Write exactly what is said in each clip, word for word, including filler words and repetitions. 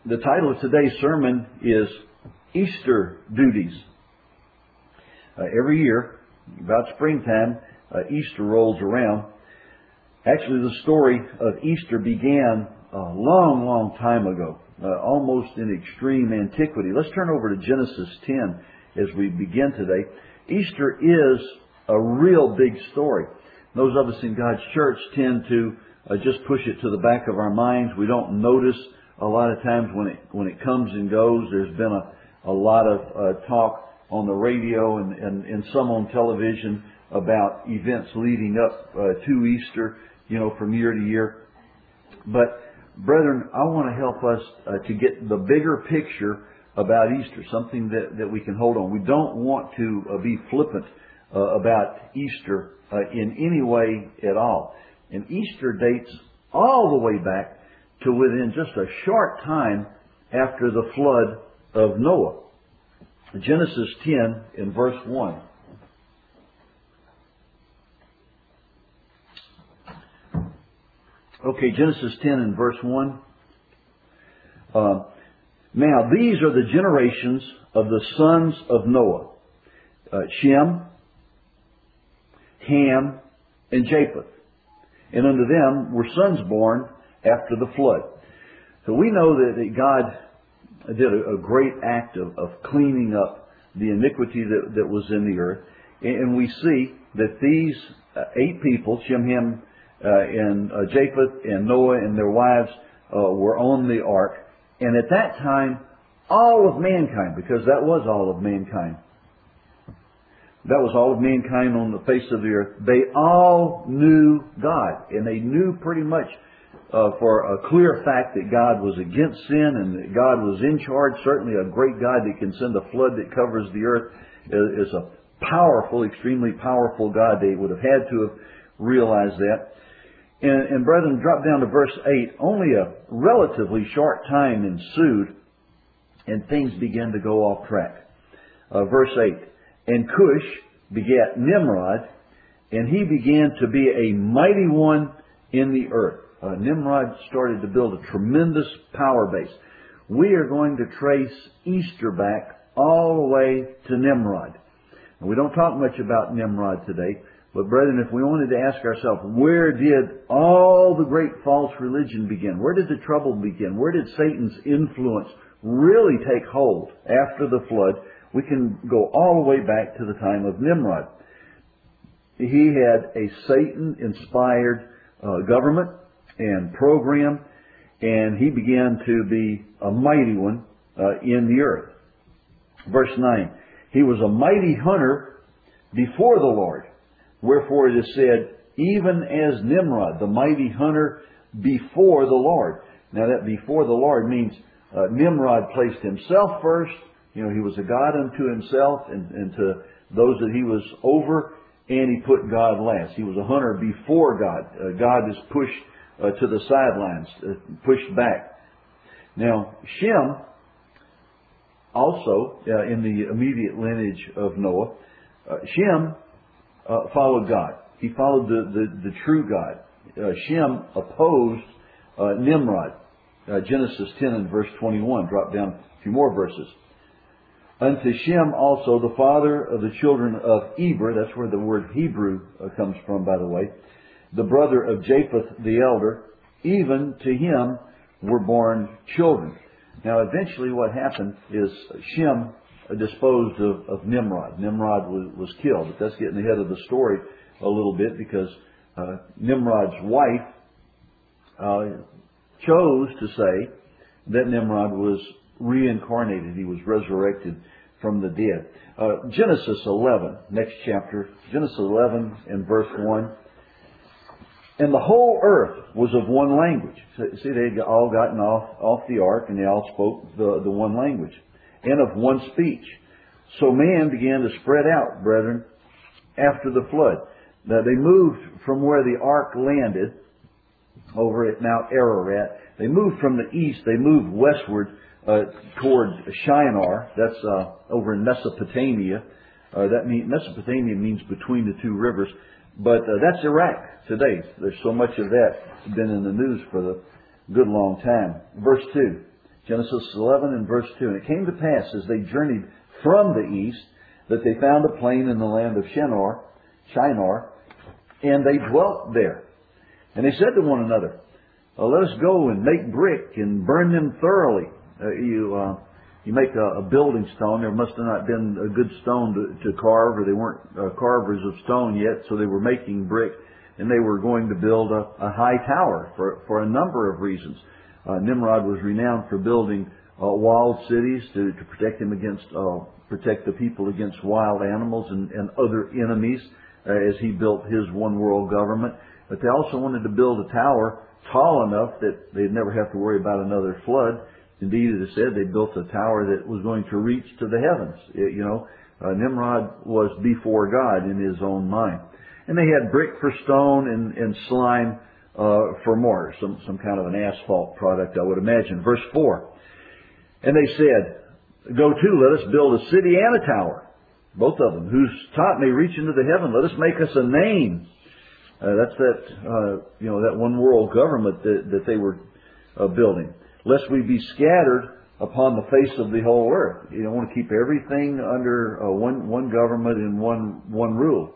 The title of today's sermon is Easter Duties. Uh, every year, about springtime, uh, Easter rolls around. Actually, the story of Easter began a long, long time ago, uh, almost in extreme antiquity. Let's turn over to Genesis ten as we begin today. Easter is a real big story. Those of us in God's church tend to uh, just push it to the back of our minds. We don't notice a lot of times when it when it comes and goes. There's been a, a lot of uh, talk on the radio and, and, and some on television about events leading up uh, to Easter, you know, from year to year. But, brethren, I want to help us uh, to get the bigger picture about Easter, something that, that we can hold on. We don't want to uh, be flippant uh, about Easter uh, in any way at all. And Easter dates all the way back to within just a short time after the flood of Noah. Genesis ten in verse one. Okay, Genesis ten in verse one. Uh, now, these are the generations of the sons of Noah. Uh, Shem, Ham, and Japheth. And unto them were sons born after the flood. So we know that, that God did a, a great act of, of cleaning up the iniquity that, that was in the earth. And we see that these uh, eight people, Shem, Ham, uh, and uh, Japheth, and Noah and their wives, uh, were on the ark. And at that time, all of mankind, because that was all of mankind, that was all of mankind on the face of the earth, they all knew God. And they knew pretty much Uh, for a clear fact that God was against sin and that God was in charge. Certainly a great God that can send a flood that covers the earth is, is a powerful, extremely powerful God. They would have had to have realized that. And, and brethren, drop down to verse eight. Only a relatively short time ensued and things began to go off track. Uh, verse eight. And Cush begat Nimrod, and he began to be a mighty one in the earth. Uh, Nimrod started to build a tremendous power base. We are going to trace Easter back all the way to Nimrod. And we don't talk much about Nimrod today, but brethren, if we wanted to ask ourselves, where did all the great false religion begin? Where did the trouble begin? Where did Satan's influence really take hold after the flood? We can go all the way back to the time of Nimrod. He had a Satan-inspired uh, government and program, and he began to be a mighty one uh, in the earth. Verse nine, he was a mighty hunter before the Lord. Wherefore it is said, even as Nimrod, the mighty hunter before the Lord. Now that before the Lord means uh, Nimrod placed himself first. You know, he was a god unto himself and, and to those that he was over, and he put God last. He was a hunter before God. Uh, God is pushed Uh, to the sidelines, uh, pushed back. Now, Shem, also uh, in the immediate lineage of Noah, uh, Shem uh, followed God. He followed the, the, the true God. Uh, Shem opposed uh, Nimrod. Uh, Genesis ten and verse twenty-one. Drop down a few more verses. Unto Shem also the father of the children of Eber, that's where the word Hebrew uh, comes from, by the way, the brother of Japheth the elder, even to him were born children. Now eventually what happened is Shem disposed of, of Nimrod. Nimrod was, was killed. But that's getting ahead of the story a little bit, because uh, Nimrod's wife uh, chose to say that Nimrod was reincarnated. He was resurrected from the dead. Uh, Genesis eleven, next chapter. Genesis eleven and verse one. And the whole earth was of one language. See, they had all gotten off, off the ark, and they all spoke the, the one language. And of one speech. So man began to spread out, brethren, after the flood. Now, they moved from where the ark landed, over at Mount Ararat. They moved from the east. They moved westward uh, towards Shinar. That's uh, over in Mesopotamia. Uh, that mean, Mesopotamia means between the two rivers. But uh, that's Iraq today. There's so much of that been in the news for the good long time. Verse two. Genesis eleven and verse two. And it came to pass, as they journeyed from the east, that they found a plain in the land of Shinar, Shinar, and they dwelt there. And they said to one another, uh, let us go and make brick and burn them thoroughly. Uh, you uh, you make a, a building stone. There must have not been a good stone to, to carve, or they weren't uh, carvers of stone yet, so they were making brick, and they were going to build a, a high tower for, for a number of reasons. Uh, Nimrod was renowned for building uh, walled cities to, to protect them against, uh, protect the people against wild animals and, and other enemies uh, as he built his one world government. But they also wanted to build a tower tall enough that they'd never have to worry about another flood. Indeed, it is said they built a tower that was going to reach to the heavens. It, you know, uh, Nimrod was before God in his own mind. And they had brick for stone and, and slime uh, for mortar, some, some kind of an asphalt product, I would imagine. Verse four. And they said, go to, let us build a city and a tower, both of them, whose top may reach into the heaven. Let us make us a name. Uh, that's that, uh, you know, that one world government that, that they were uh, building. Lest we be scattered upon the face of the whole earth. You don't want to keep everything under uh, one one government and one one rule.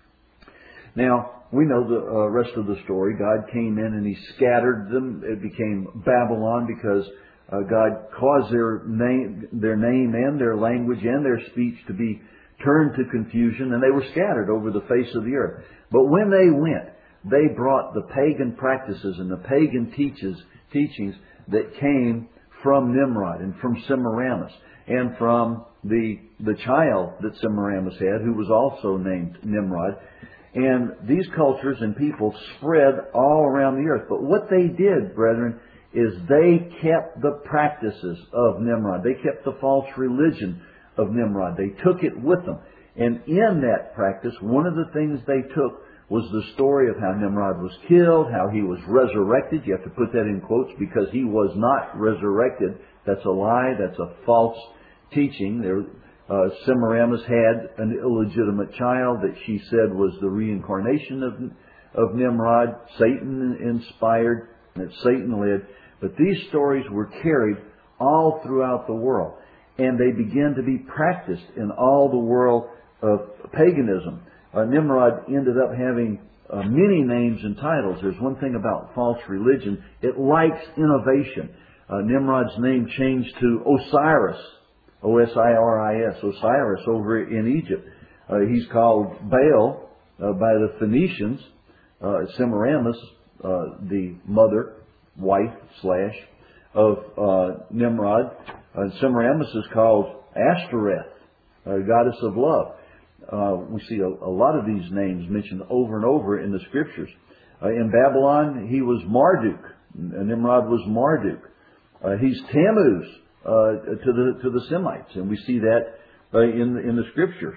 Now, we know the uh, rest of the story. God came in and He scattered them. It became Babylon because uh, God caused their name, their name and their language and their speech to be turned to confusion, and they were scattered over the face of the earth. But when they went, they brought the pagan practices and the pagan teaches, teachings that came from Nimrod and from Semiramis and from the the child that Semiramis had, who was also named Nimrod. And these cultures and people spread all around the earth. But what they did, brethren, is they kept the practices of Nimrod. They kept the false religion of Nimrod. They took it with them. And in that practice, one of the things they took was the story of how Nimrod was killed, how he was resurrected. You have to put that in quotes because he was not resurrected. That's a lie. That's a false teaching. There, uh, Semiramis had an illegitimate child that she said was the reincarnation of, of Nimrod. Satan inspired, that Satan led. But these stories were carried all throughout the world. And they began to be practiced in all the world of paganism. Uh, Nimrod ended up having uh, many names and titles. There's one thing about false religion. It likes innovation. Uh, Nimrod's name changed to Osiris. O S I R I S. Osiris over in Egypt. Uh, he's called Baal uh, by the Phoenicians. Uh, Semiramis, uh, the mother, wife, slash, of uh, Nimrod. Uh, Semiramis is called Ashtoreth, uh, goddess of love. Uh, we see a, a lot of these names mentioned over and over in the Scriptures. Uh, in Babylon, he was Marduk. Nimrod was Marduk. Uh, he's Tammuz uh, to the to the Semites, and we see that uh, in the, in the Scriptures.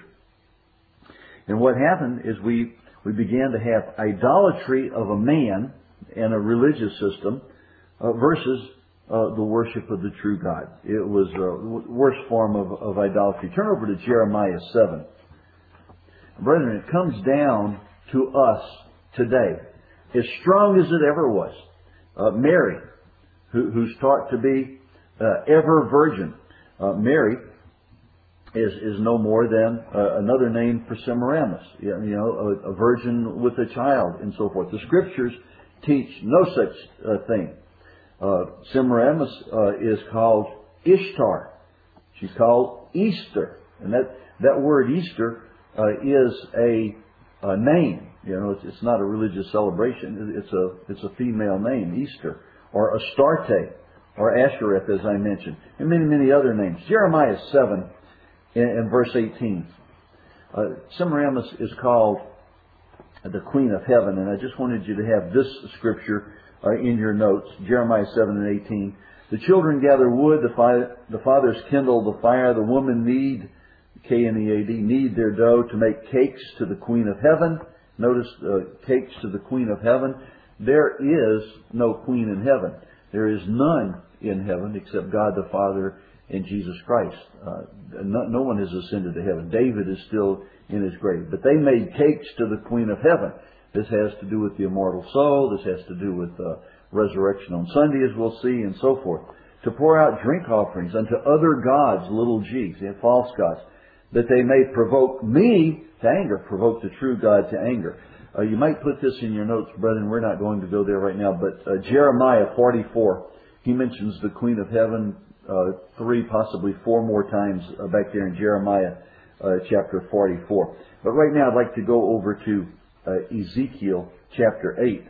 And what happened is we we began to have idolatry of a man and a religious system uh, versus uh, the worship of the true God. It was the worst form of, of idolatry. Turn over to Jeremiah seven. Brethren, it comes down to us today, as strong as it ever was. Uh, Mary, who, who's taught to be uh, ever virgin. Uh, Mary is is no more than uh, another name for Semiramis. You know, a, a virgin with a child and so forth. The Scriptures teach no such uh, thing. Uh, Semiramis uh, is called Ishtar. She's called Easter, and that that word Easter Uh, is a, a name. You know, it's, it's not a religious celebration. It's a it's a female name, Easter, or Astarte, or Ashereth, as I mentioned, and many many other names. Jeremiah seven, in, in verse eighteen. Uh, Semiramis is called the Queen of Heaven, and I just wanted you to have this scripture uh, in your notes. Jeremiah seven and eighteen. The children gather wood, the, fi- the fathers kindle the fire, the women knead. K N E A D, knead their dough to make cakes to the Queen of Heaven. Notice, uh, cakes to the Queen of Heaven. There is no Queen in heaven. There is none in heaven except God the Father and Jesus Christ. Uh, no, no one has ascended to heaven. David is still in his grave. But they made cakes to the Queen of Heaven. This has to do with the immortal soul. This has to do with uh, resurrection on Sunday, as we'll see, and so forth. to pour out drink offerings unto other gods, little g's, and false gods, that they may provoke me to anger, provoke the true God to anger. Uh, you might put this in your notes, brethren. We're not going to go there right now, but uh, Jeremiah forty-four, he mentions the Queen of Heaven uh, three, possibly four more times uh, back there in Jeremiah uh, chapter forty-four. But right now I'd like to go over to uh, Ezekiel chapter eight.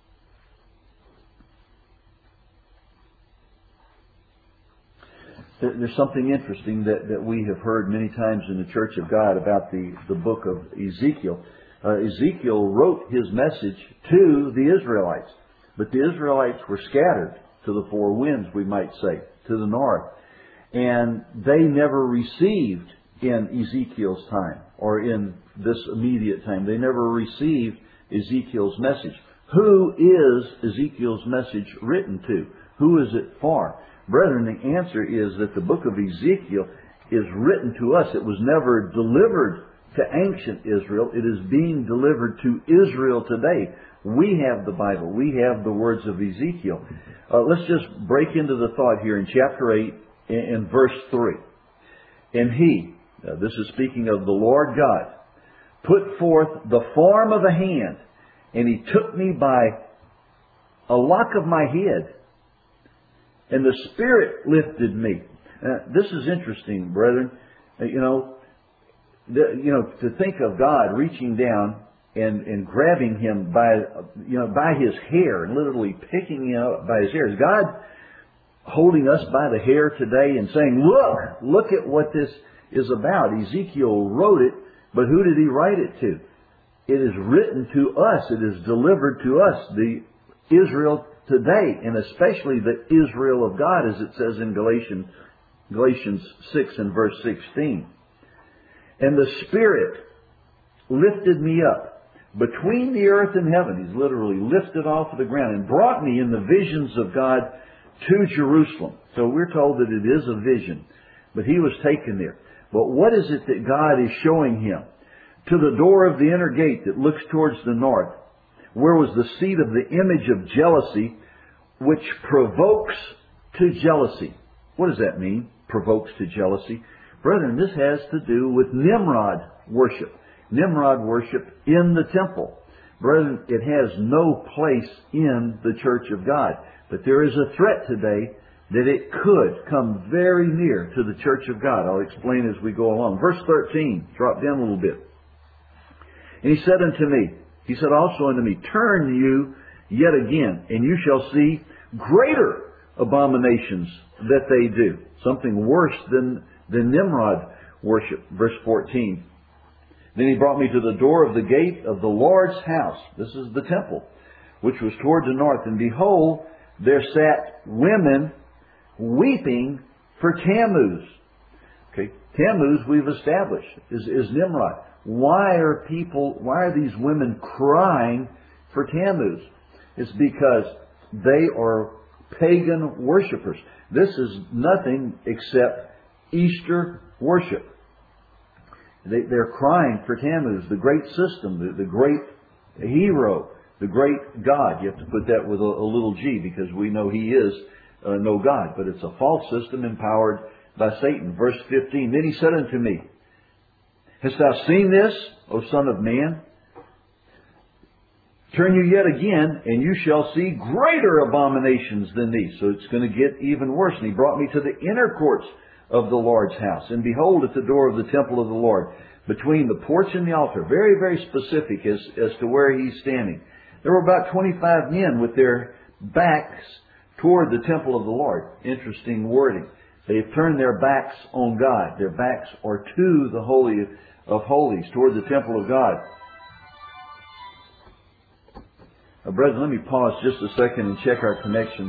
There's something interesting that, that we have heard many times in the Church of God about the, the book of Ezekiel. Uh, Ezekiel wrote his message to the Israelites, but the Israelites were scattered to the four winds, we might say, to the north. And they never received in Ezekiel's time, or in this immediate time, they never received Ezekiel's message. Who is Ezekiel's message written to? Who is it for? Brethren, the answer is that the book of Ezekiel is written to us. It was never delivered to ancient Israel. It is being delivered to Israel today. We have the Bible. We have the words of Ezekiel. Uh, let's just break into the thought here in chapter eight, in, in verse three. And he, uh, this is speaking of the Lord God, put forth the form of a hand, and he took me by a lock of my head, and the Spirit lifted me. Uh, this is interesting, brethren. Uh, you know, the, you know, to think of God reaching down and, and grabbing him by, you know, by his hair, and literally picking him up by his hair. Is God holding us by the hair today and saying, look, look at what this is about? Ezekiel wrote it, but who did he write it to? It is written to us. It is delivered to us, the Israel today, and especially the Israel of God, as it says in Galatians, Galatians six and verse sixteen. And the Spirit lifted me up between the earth and heaven. He's literally lifted off of the ground and brought me in the visions of God to Jerusalem. So we're told that it is a vision, but he was taken there. But what is it that God is showing him? To the door of the inner gate that looks towards the north, where was the seat of the image of jealousy, which provokes to jealousy. What does that mean? Provokes to jealousy. Brethren, this has to do with Nimrod worship. Nimrod worship in the temple. Brethren, it has no place in the church of God. But there is a threat today that it could come very near to the church of God. I'll explain as we go along. Verse thirteen, drop down a little bit. And he said unto me, he said also unto me, turn you yet again, and you shall see greater abominations that they do. Something worse than, than Nimrod worship. Verse fourteen. Then he brought me to the door of the gate of the Lord's house. This is the temple, which was toward the north. And behold, there sat women weeping for Tammuz. Okay, Tammuz we've established is, is Nimrod. Why are people, why are these women crying for Tammuz? It's because they are pagan worshipers. This is nothing except Easter worship. They, they're crying for Tammuz, the great system, the, the great hero, the great God. You have to put that with a, a little g, because we know he is uh, no God. But it's a false system empowered by Satan. Verse fifteen, then he said unto me, hast thou seen this, O son of man? Turn you yet again, and you shall see greater abominations than these. So it's going to get even worse. And he brought me to the inner courts of the Lord's house. And behold, at the door of the temple of the Lord, between the porch and the altar, very, very specific as, as to where he's standing, there were about twenty-five men with their backs toward the temple of the Lord. Interesting wording. They've turned their backs on God. Their backs are to the Holy of Holies, toward the temple of God. Now, brethren, let me pause just a second and check our connections.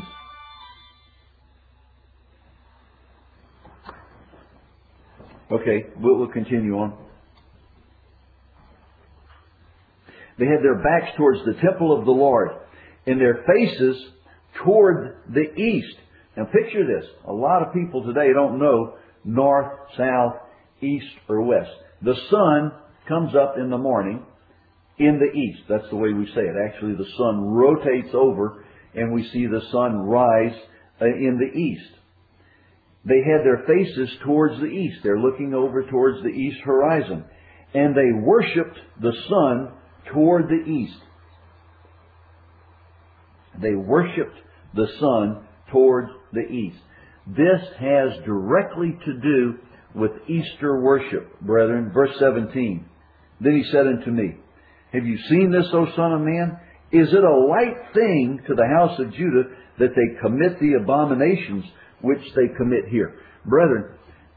Okay, we'll, we'll continue on. They had their backs towards the temple of the Lord, and their faces toward the east. Now picture this. A lot of people today don't know north, south, east, or west. The sun comes up in the morning in the east. That's the way we say it. Actually, the sun rotates over, and we see the sun rise in the east. They had their faces towards the east. They're looking over towards the east horizon. And they worshipped the sun toward the east. They worshipped the sun toward the east. This has directly to do with Easter worship, brethren. Verse seventeen. Then he said unto me, have you seen this, O son of man? Is it a light thing to the house of Judah that they commit the abominations which they commit here? Brethren,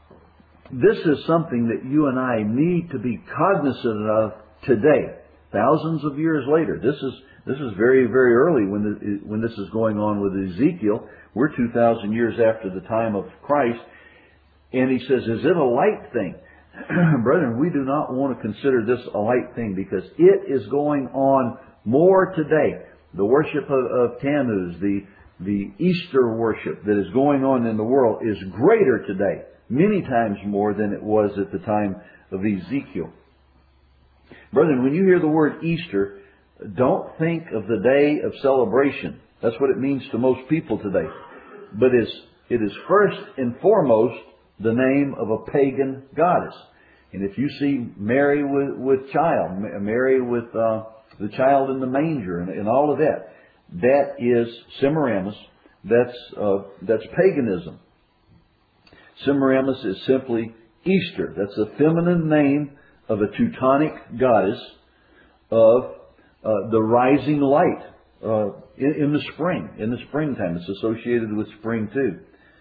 this is something that you and I need to be cognizant of today, thousands of years later. This is this is very, very early when the, when this is going on with Ezekiel. We're two thousand years after the time of Christ. And he says, is it a light thing? Brethren, we do not want to consider this a light thing, because it is going on more today. The worship of, of Tammuz, the, the Easter worship that is going on in the world is greater today, many times more than it was at the time of Ezekiel. Brethren, when you hear the word Easter, don't think of the day of celebration. That's what it means to most people today. But it's, it is first and foremost the name of a pagan goddess. And if you see Mary with, with child, Mary with uh, the child in the manger and, and all of that, that is Semiramis. That's, uh, that's paganism. Semiramis is simply Easter. That's a feminine name of a Teutonic goddess of uh, the rising light uh, in, in the spring, in the springtime. It's associated with spring too.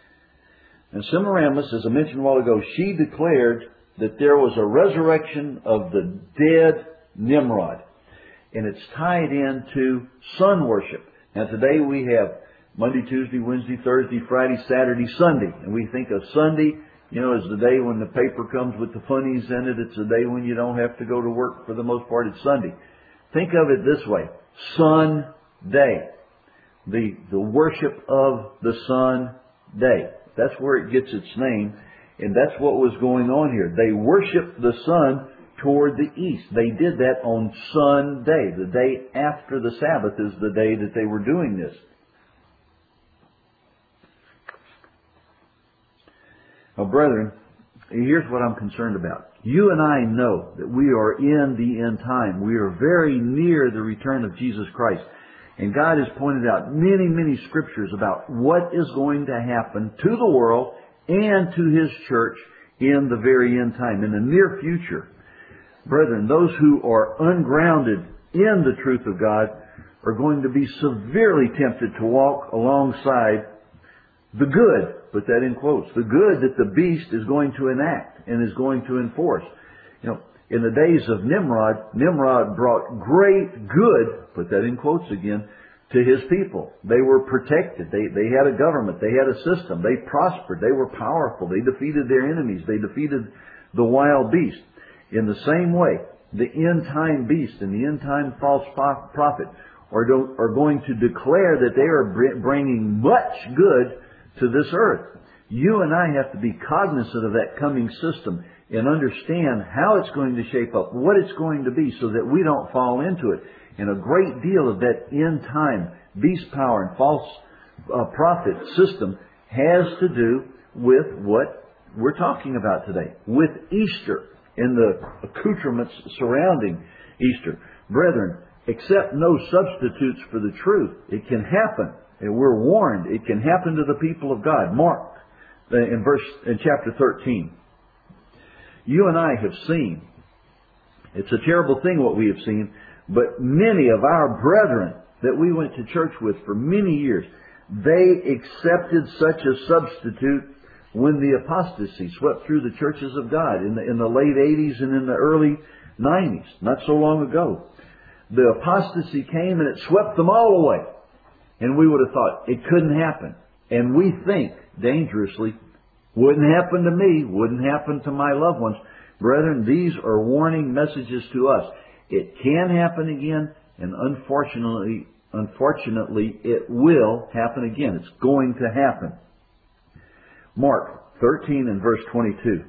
And Semiramis, as I mentioned a while ago, she declared that there was a resurrection of the dead Nimrod. And it's tied into sun worship. Now today we have Monday, Tuesday, Wednesday, Thursday, Friday, Saturday, Sunday. And we think of Sunday, you know, as the day when the paper comes with the funnies in it. It's the day when you don't have to go to work. For the most part, it's Sunday. Think of it this way. Sun Day. The, the worship of the sun day. That's where it gets its name. And that's what was going on here. They worshiped the sun toward the east. They did that on Sunday. The day after the Sabbath is the day that they were doing this. Now, brethren, here's what I'm concerned about. You and I know that we are in the end time. We are very near the return of Jesus Christ. And God has pointed out many, many scriptures about what is going to happen to the world and to His church in the very end time, in the near future. Brethren, those who are ungrounded in the truth of God are going to be severely tempted to walk alongside the good, put that in quotes, the good that the beast is going to enact and is going to enforce. You know, in the days of Nimrod, Nimrod brought great good, put that in quotes again, to his people. They were protected. They, they had a government. They had a system. They prospered. They were powerful. They defeated their enemies. They defeated the wild beast. In the same way, the end-time beast and the end-time false prophet are, do, are going to declare that they are bringing much good to this earth. You and I have to be cognizant of that coming system and understand how it's going to shape up, what it's going to be, so that we don't fall into it. And a great deal of that end-time beast power and false uh, prophet system has to do with what we're talking about today, with Easter and the accoutrements surrounding Easter. Brethren, accept no substitutes for the truth. It can happen, and we're warned. It can happen to the people of God. Mark in verse in chapter thirteen. You and I have seen. It's a terrible thing what we have seen, but many of our brethren that we went to church with for many years, they accepted such a substitute when the apostasy swept through the churches of God in the, in the late eighties and in the early nineties, not so long ago. The apostasy came and it swept them all away. And we would have thought it couldn't happen. And we think, dangerously, wouldn't happen to me, wouldn't happen to my loved ones. Brethren, these are warning messages to us. It can happen again, and unfortunately, unfortunately, it will happen again. It's going to happen. Mark thirteen and verse twenty-two.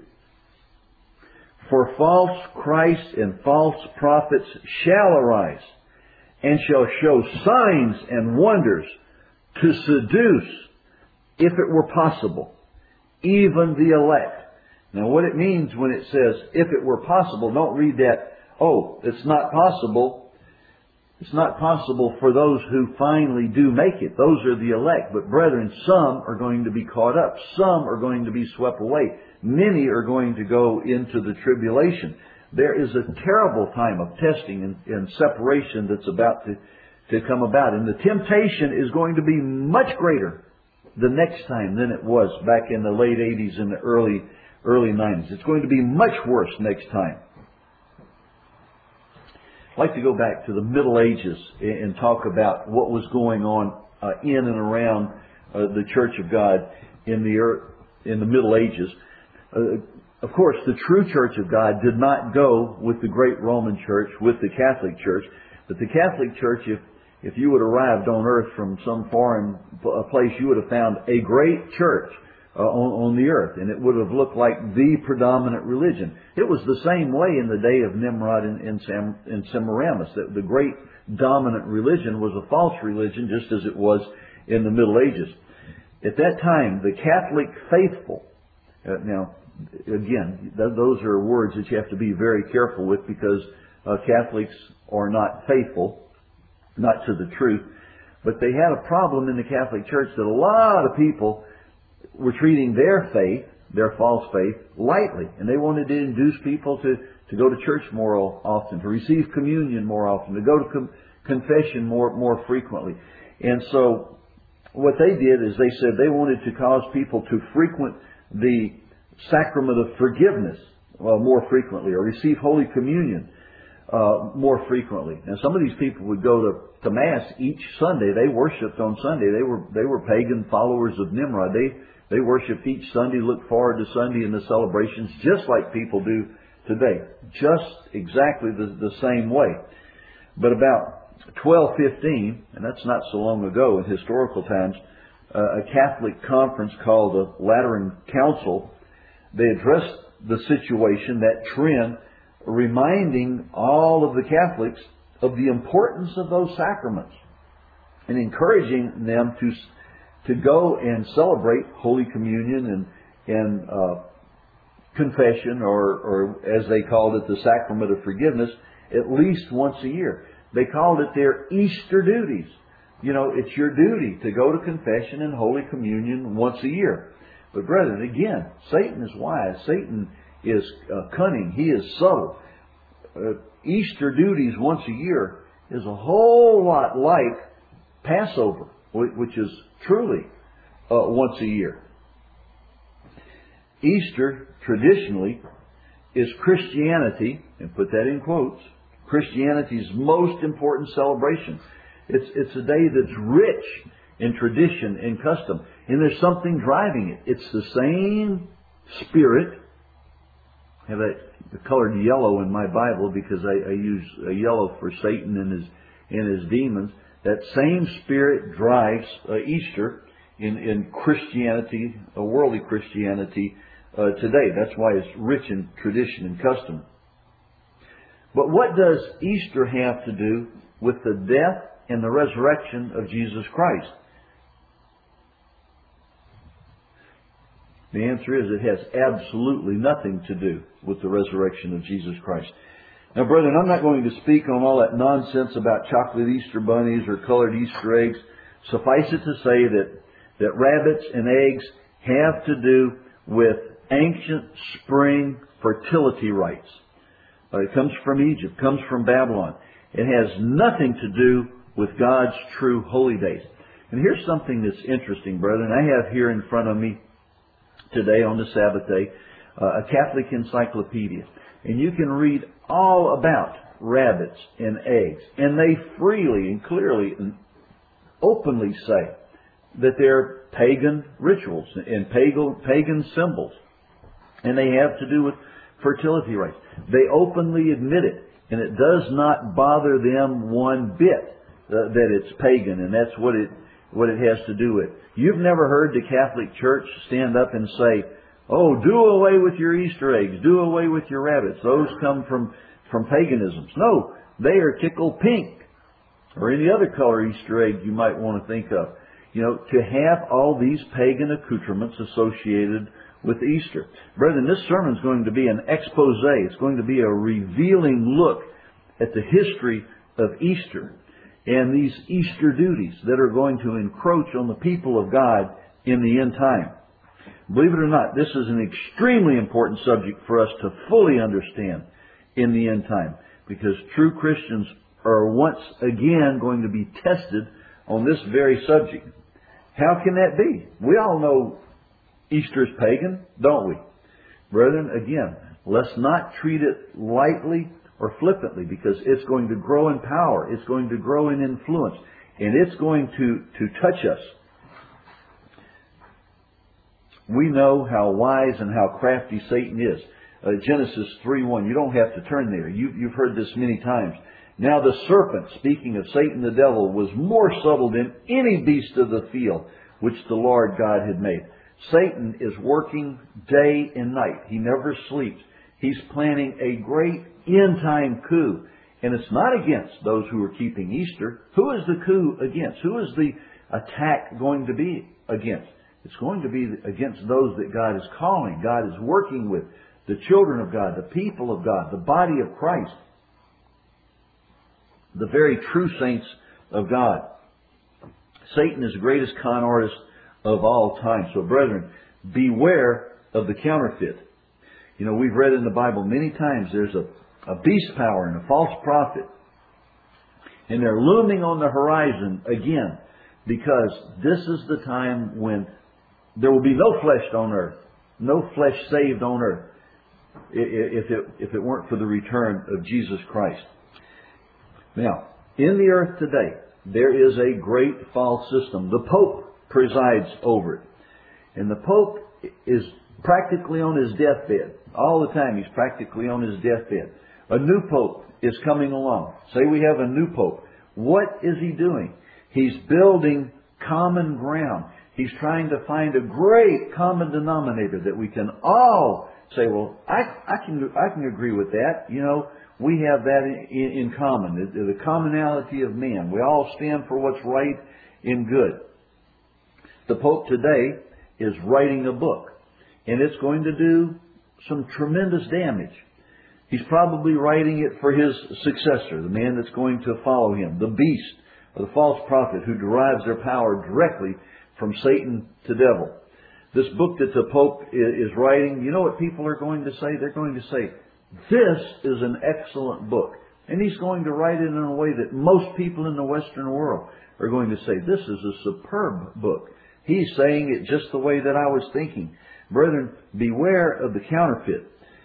For false Christs and false prophets shall arise, and shall show signs and wonders to seduce, if it were possible, even the elect. Now what it means when it says, if it were possible, don't read that, oh, it's not possible. It's not possible for those who finally do make it. Those are the elect. But brethren, some are going to be caught up. Some are going to be swept away. Many are going to go into the tribulation. There is a terrible time of testing and, and separation that's about to, to come about. And the temptation is going to be much greater the next time than it was back in the late eighties and the early, early nineties. It's going to be much worse next time. I'd like to go back to the Middle Ages and talk about what was going on uh, in and around uh, the Church of God in the earth, in the Middle Ages. Uh, Of course, the true Church of God did not go with the great Roman Church, with the Catholic Church. But the Catholic Church, if, if you had arrived on earth from some foreign place, you would have found a great church uh, on, on the earth. And it would have looked like the predominant religion. It was the same way in the day of Nimrod and, and, Sam, and Semiramis. That the great dominant religion was a false religion, just as it was in the Middle Ages. At that time, the Catholic faithful, uh, now, again, th- those are words that you have to be very careful with, because uh, Catholics are not faithful, not to the truth. But they had a problem in the Catholic Church that a lot of people were treating their faith, their false faith, lightly. And they wanted to induce people to, to go to church more often, to receive communion more often, to go to com- confession more, more frequently. And so what they did is they said they wanted to cause people to frequent the sacrament of forgiveness uh, more frequently, or receive Holy Communion uh, more frequently. And some of these people would go to, to Mass each Sunday. They worshipped on Sunday. They were they were pagan followers of Nimrod. They they worshipped each Sunday, looked forward to Sunday and the celebrations, just like people do today, just exactly the, the same way. But about twelve fifteen, and that's not so long ago in historical times, uh, a Catholic conference called the Lateran Council, they addressed the situation, that trend, reminding all of the Catholics of the importance of those sacraments and encouraging them to to go and celebrate Holy Communion and and uh, confession, or, or as they called it, the Sacrament of Forgiveness, at least once a year. They called it their Easter duties. You know, it's your duty to go to confession and Holy Communion once a year. But brethren, again, Satan is wise. Satan is uh, cunning. He is subtle. Uh, Easter duties once a year is a whole lot like Passover, which is truly uh, once a year. Easter, traditionally, is Christianity, and put that in quotes, Christianity's most important celebration. It's, it's a day that's rich in tradition and custom. And there's something driving it. It's the same Spirit. I have that colored yellow in my Bible because I, I use a yellow for Satan and his, and his demons. That same Spirit drives uh, Easter in, in Christianity, a worldly Christianity uh, today. That's why it's rich in tradition and custom. But what does Easter have to do with the death and the resurrection of Jesus Christ? The answer is it has absolutely nothing to do with the resurrection of Jesus Christ. Now, brethren, I'm not going to speak on all that nonsense about chocolate Easter bunnies or colored Easter eggs. Suffice it to say that, that rabbits and eggs have to do with ancient spring fertility rites. Uh, it comes from Egypt, comes from Babylon. It has nothing to do with God's true holy days. And here's something that's interesting, brethren. I have here in front of me today on the Sabbath day uh, a Catholic encyclopedia. And you can read all about rabbits and eggs. And they freely and clearly and openly say that they're pagan rituals and pagan, pagan symbols. And they have to do with fertility rites. They openly admit it. And it does not bother them one bit uh, that it's pagan. And that's what it what it has to do with. You've never heard the Catholic Church stand up and say, oh, do away with your Easter eggs, do away with your rabbits. Those come from, from paganisms. No, they are tickled pink, or any other color Easter egg you might want to think of. You know, to have all these pagan accoutrements associated with Easter. Brethren, this sermon is going to be an expose. It's going to be a revealing look at the history of Easter and these Easter duties that are going to encroach on the people of God in the end time. Believe it or not, this is an extremely important subject for us to fully understand in the end time, because true Christians are once again going to be tested on this very subject. How can that be? We all know Easter is pagan, don't we? Brethren, again, let's not treat it lightly or flippantly, because it's going to grow in power. It's going to grow in influence. And it's going to, to touch us. We know how wise and how crafty Satan is. Uh, Genesis three one. You don't have to turn there. You, you've heard this many times. Now the serpent, speaking of Satan the devil, was more subtle than any beast of the field which the Lord God had made. Satan is working day and night. He never sleeps. He's planning a great end-time coup. And it's not against those who are keeping Easter. Who is the coup against? Who is the attack going to be against? It's going to be against those that God is calling, God is working with, the children of God, the people of God, the body of Christ, the very true saints of God. Satan is the greatest con artist of all time. So, brethren, beware of the counterfeit. You know, we've read in the Bible many times there's a, a beast power and a false prophet. And they're looming on the horizon again, because this is the time when there will be no flesh on earth, no flesh saved on earth, if it, if it weren't for the return of Jesus Christ. Now, in the earth today, there is a great false system. The Pope presides over it. And the Pope is practically on his deathbed. All the time he's practically on his deathbed. A new Pope is coming along. Say we have a new Pope. What is he doing? He's building common ground. He's trying to find a great common denominator that we can all say, well, I, I can I can agree with that. You know, we have that in, in common, the, the commonality of man. We all stand for what's right and good. The Pope today is writing a book, and it's going to do some tremendous damage. He's probably writing it for his successor, the man that's going to follow him, the beast, or the false prophet who derives their power directly from Satan to devil. This book that the Pope is writing, you know what people are going to say? They're going to say, this is an excellent book. And he's going to write it in a way that most people in the Western world are going to say, this is a superb book. He's saying it just the way that I was thinking. Brethren, beware of the counterfeit.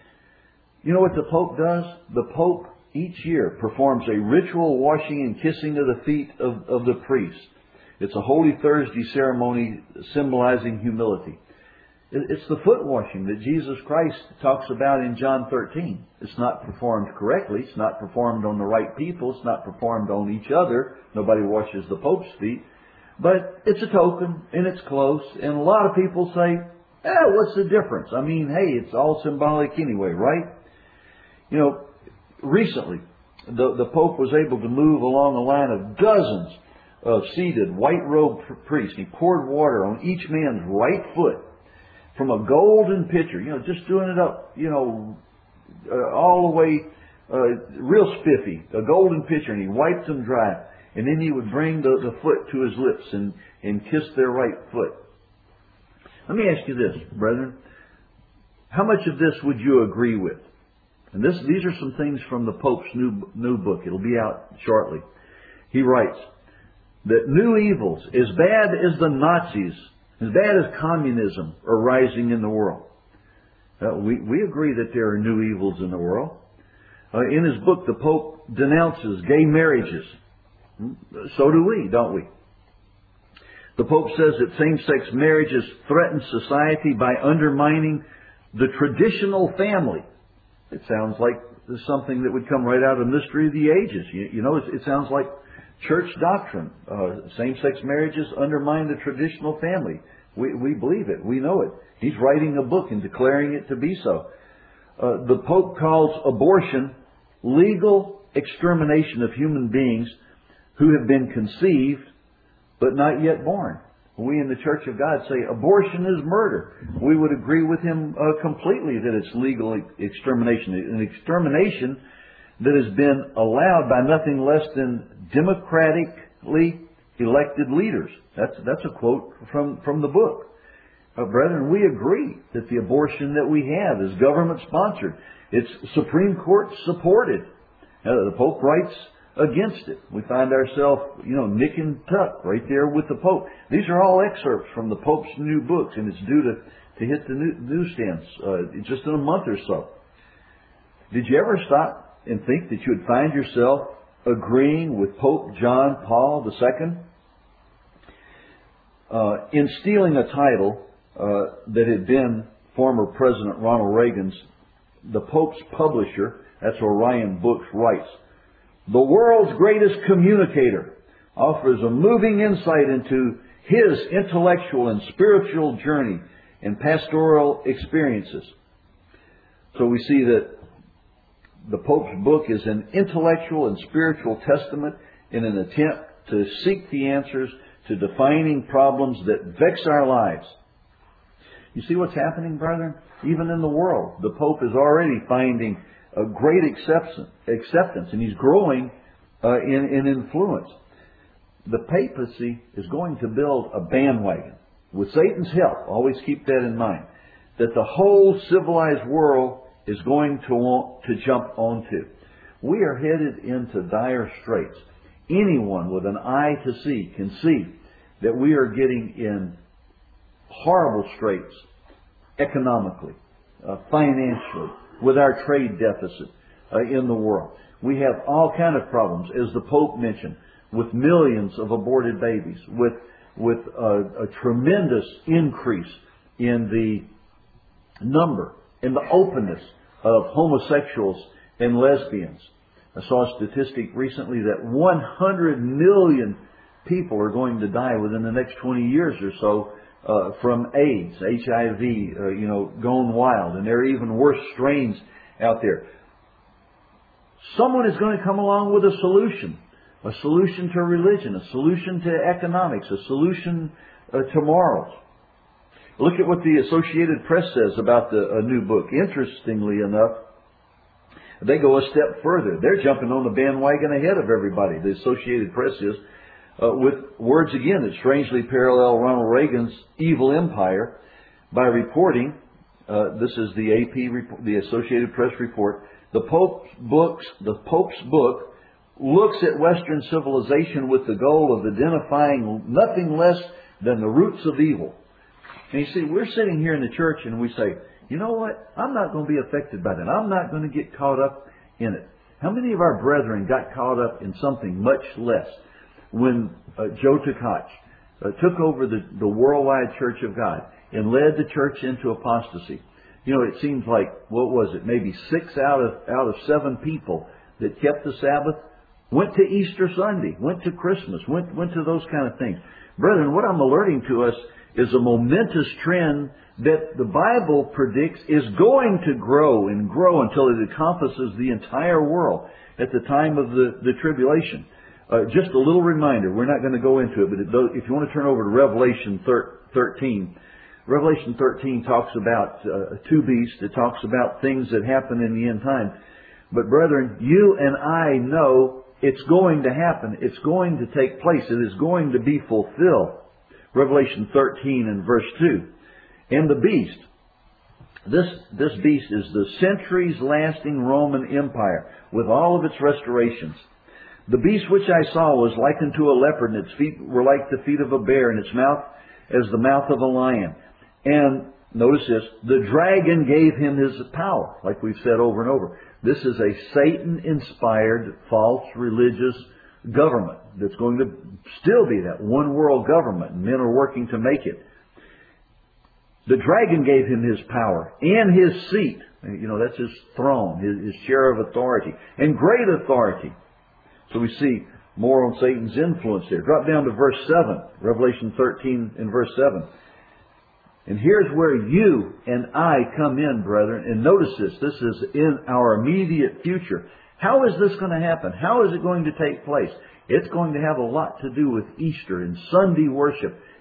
You know what the Pope does? The Pope each year performs a ritual washing and kissing of the feet of, of the priests. It's a Holy Thursday ceremony symbolizing humility. It's the foot washing that Jesus Christ talks about in John thirteen. It's not performed correctly. It's not performed on the right people. It's not performed on each other. Nobody washes the Pope's feet. But it's a token, and it's close. And a lot of people say, eh, what's the difference? I mean, hey, it's all symbolic anyway, right? You know, recently, the, the Pope was able to move along a line of dozens of seated, white-robed priests. He poured water on each man's right foot from a golden pitcher, you know, just doing it up, you know, uh, all the way, uh, real spiffy, a golden pitcher, and he wiped them dry. And then he would bring the, the foot to his lips and, and kiss their right foot. Let me ask you this, brethren. How much of this would you agree with? And this, these are some things from the Pope's new, new book. It'll be out shortly. He writes that new evils, as bad as the Nazis, as bad as communism, are rising in the world. Uh, we, we agree that there are new evils in the world. Uh, in his book, the Pope denounces gay marriages. So do we, don't we? The Pope says that same-sex marriages threaten society by undermining the traditional family. It sounds like something that would come right out of the Mystery of the Ages. You, you know, it, it sounds like church doctrine. Uh, same-sex marriages undermine the traditional family. We, we believe it. We know it. He's writing a book and declaring it to be so. Uh, the Pope calls abortion legal extermination of human beings who have been conceived but not yet born. We in the Church of God say abortion is murder. We would agree with him uh, completely that it's legal extermination. An extermination that has been allowed by nothing less than democratically elected leaders. That's that's a quote from, from the book. Uh, brethren, we agree that the abortion that we have is government sponsored. It's Supreme Court supported. Uh, the Pope writes against it. We find ourselves, you know, nick and tuck right there with the Pope. These are all excerpts from the Pope's new books, and it's due to, to hit the new, newsstands uh, just in a month or so. Did you ever stop and think that you would find yourself agreeing with Pope John Paul the Second uh, in stealing a title uh, that had been former President Ronald Reagan's? The Pope's publisher, that's Orion Books, writes, "The world's greatest communicator offers a moving insight into his intellectual and spiritual journey and pastoral experiences." So we see that the Pope's book is an intellectual and spiritual testament in an attempt to seek the answers to defining problems that vex our lives. You see what's happening, brethren? Even in the world, the Pope is already finding a great acceptance, acceptance and he's growing uh, in, in influence. The papacy is going to build a bandwagon with Satan's help. Always keep that in mind. That the whole civilized world is going to want to jump onto. We are headed into dire straits. Anyone with an eye to see can see that we are getting in horrible straits economically, uh, financially, with our trade deficit uh, in the world. We have all kind of problems, as the Pope mentioned, with millions of aborted babies, with with a, a tremendous increase in the number, in the openness of homosexuals and lesbians. I saw a statistic recently that one hundred million people are going to die within the next twenty years or so uh, from AIDS, H I V, uh, you know, gone wild. And there are even worse strains out there. Someone is going to come along with a solution. A solution to religion, a solution to economics, a solution uh, to morals. Look at what the Associated Press says about the uh, new book. Interestingly enough, they go a step further. They're jumping on the bandwagon ahead of everybody. The Associated Press is, uh, with words again that strangely parallel Ronald Reagan's evil empire by reporting, uh, this is the A P, the Associated Press report, the Pope's books, the Pope's book looks at Western civilization with the goal of identifying nothing less than the roots of evil. And you see, we're sitting here in the church and we say, you know what? I'm not going to be affected by that. I'm not going to get caught up in it. How many of our brethren got caught up in something much less when uh, Joe Tkach uh, took over the, the worldwide Church of God and led the church into apostasy? You know, it seems like, what was it, maybe six out of out of seven people that kept the Sabbath went to Easter Sunday, went to Christmas, went went to those kind of things. Brethren, what I'm alerting to us is a momentous trend that the Bible predicts is going to grow and grow until it encompasses the entire world at the time of the, the tribulation. Uh, just a little reminder, we're not going to go into it, but it, if you want to turn over to Revelation thirteen, Revelation thirteen talks about uh, two beasts. It talks about things that happen in the end time. But brethren, you and I know it's going to happen. It's going to take place. It is going to be fulfilled. Revelation thirteen and verse two. And the beast. This, this beast is the centuries-lasting Roman Empire with all of its restorations. The beast which I saw was likened to a leopard, and its feet were like the feet of a bear, and its mouth as the mouth of a lion. And notice this, the dragon gave him his power, like we've said over and over. This is a Satan-inspired, false religious government that's going to still be that one world government, and men are working to make it. The dragon gave him his power and his seat. You know, that's his throne, his, his chair of authority, and great authority. So we see more on Satan's influence there. Drop down to verse seven, Revelation thirteen and verse seven. And here's where you and I come in, brethren. And notice this. This is in our immediate future. How is this going to happen? How is it going to take place? It's going to have a lot to do with Easter and Sunday worship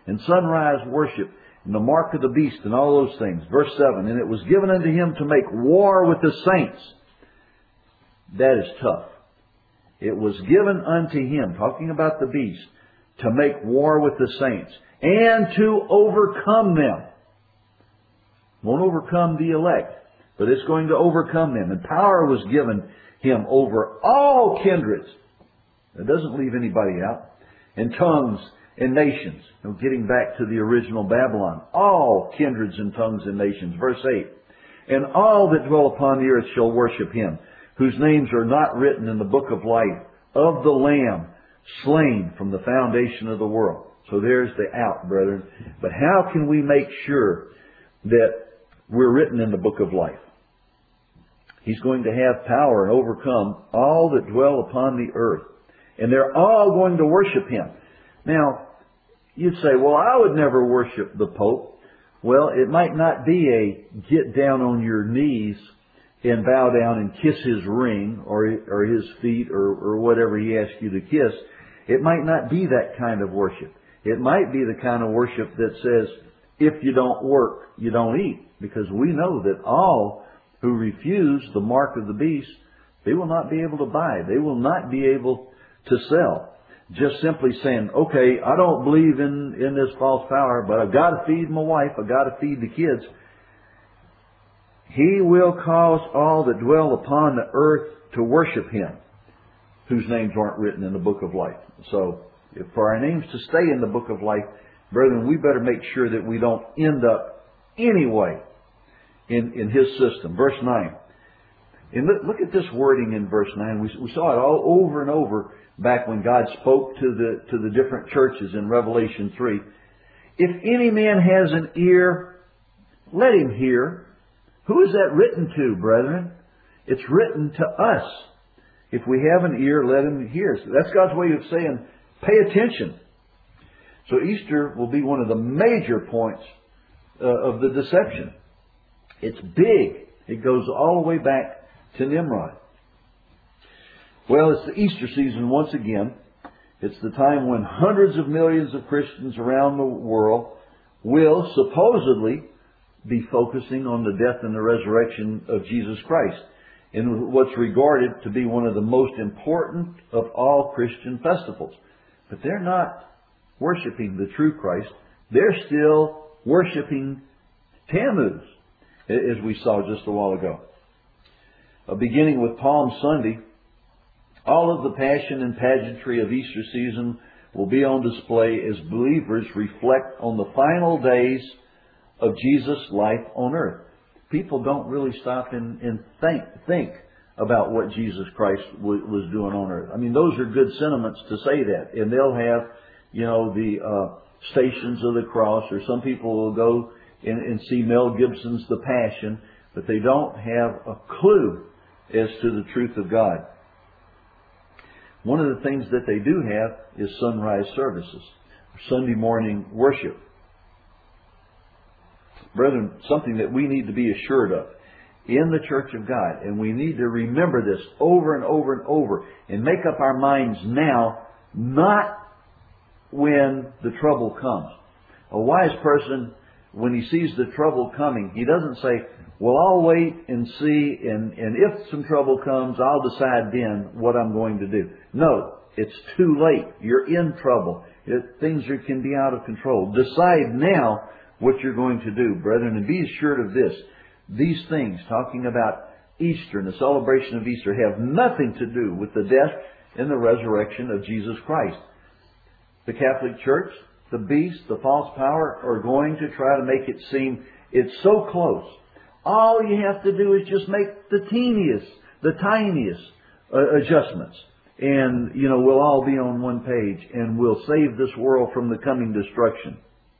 and sunrise worship, and the mark of the beast, and all those things. Verse seven, and it was given unto him to make war with the saints. That is tough. It was given unto him, talking about the beast, to make war with the saints, and to overcome them. Won't overcome the elect, but it's going to overcome them. And power was given him over all kindreds. It doesn't leave anybody out. And tongues and nations. You know, getting back to the original Babylon. All kindreds and tongues and nations. Verse eight. And all that dwell upon the earth shall worship him, whose names are not written in the book of life of the Lamb, slain from the foundation of the world. So there's the out, brethren. But how can we make sure that we're written in the book of life? He's going to have power and overcome all that dwell upon the earth. And they're all going to worship him. Now, you'd say, well, I would never worship the Pope. Well, it might not be a get down on your knees and bow down and kiss his ring or, or his feet or, or whatever he asks you to kiss. It might not be that kind of worship. It might be the kind of worship that says, if you don't work, you don't eat. Because we know that all who refuse the mark of the beast, they will not be able to buy. They will not be able to sell. Just simply saying, okay, I don't believe in, in this false power, but I've got to feed my wife, I've got to feed the kids. He will cause all that dwell upon the earth to worship him, whose names aren't written in the book of life. So, if for our names to stay in the book of life, brethren, we better make sure that we don't end up anyway in, in his system. Verse nine. And look, look at this wording in verse nine. We, we saw it all over and over back when God spoke to the, to the different churches in Revelation three. If any man has an ear, let him hear. Who is that written to, brethren? It's written to us. If we have an ear, let him hear. So that's God's way of saying, pay attention. So Easter will be one of the major points uh, of the deception. It's big. It goes all the way back to Nimrod. Well, it's the Easter season once again. It's the time when hundreds of millions of Christians around the world will supposedly be focusing on the death and the resurrection of Jesus Christ in what's regarded to be one of the most important of all Christian festivals. But they're not worshiping the true Christ. They're still worshiping Tammuz, as we saw just a while ago. Uh, beginning with Palm Sunday, all of the passion and pageantry of Easter season will be on display as believers reflect on the final days of Jesus' life on earth. People don't really stop and, and think, think about what Jesus Christ w- was doing on earth. I mean, those are good sentiments to say that. And they'll have, you know, the uh, Stations of the Cross, or some people will go and, and see Mel Gibson's The Passion, but they don't have a clue as to the truth of God. One of the things that they do have is sunrise services, Sunday morning worship. Brethren, something that we need to be assured of in the Church of God, and we need to remember this over and over and over and make up our minds now, not when the trouble comes. A wise person, when he sees the trouble coming, he doesn't say, well, I'll wait and see, and, and if some trouble comes, I'll decide then what I'm going to do. No, it's too late. You're in trouble. It, things are, can be out of control. Decide now what you're going to do, brethren, and be assured of this. These things, talking about Easter and the celebration of Easter, have nothing to do with the death and the resurrection of Jesus Christ. The Catholic Church, the beast, the false power are going to try to make it seem it's so close. All you have to do is just make the teeniest, the tiniest uh, adjustments. And, you know, we'll all be on one page and we'll save this world from the coming destruction.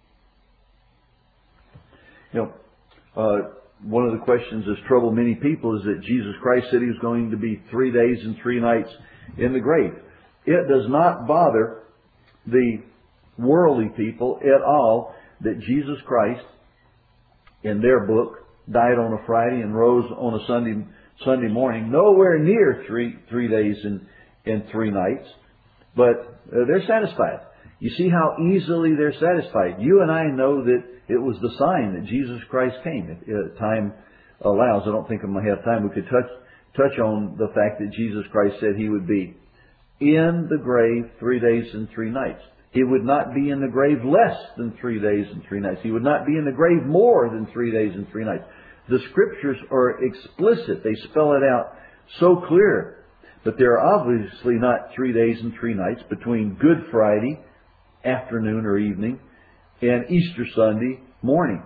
You know, uh, one of the questions that's troubled many people is that Jesus Christ said He was going to be three days and three nights in the grave. It does not bother the worldly people at all that Jesus Christ, in their book, died on a Friday and rose on a Sunday Sunday morning, nowhere near three three days and, and three nights. But uh, they're satisfied. You see how easily they're satisfied. You and I know that it was the sign that Jesus Christ came. If, if time allows, I don't think I'm going to have time. We could touch touch on the fact that Jesus Christ said He would be in the grave three days and three nights. He would not be in the grave less than three days and three nights. He would not be in the grave more than three days and three nights. The Scriptures are explicit. They spell it out so clear. But there are obviously not three days and three nights between Good Friday afternoon or evening and Easter Sunday morning.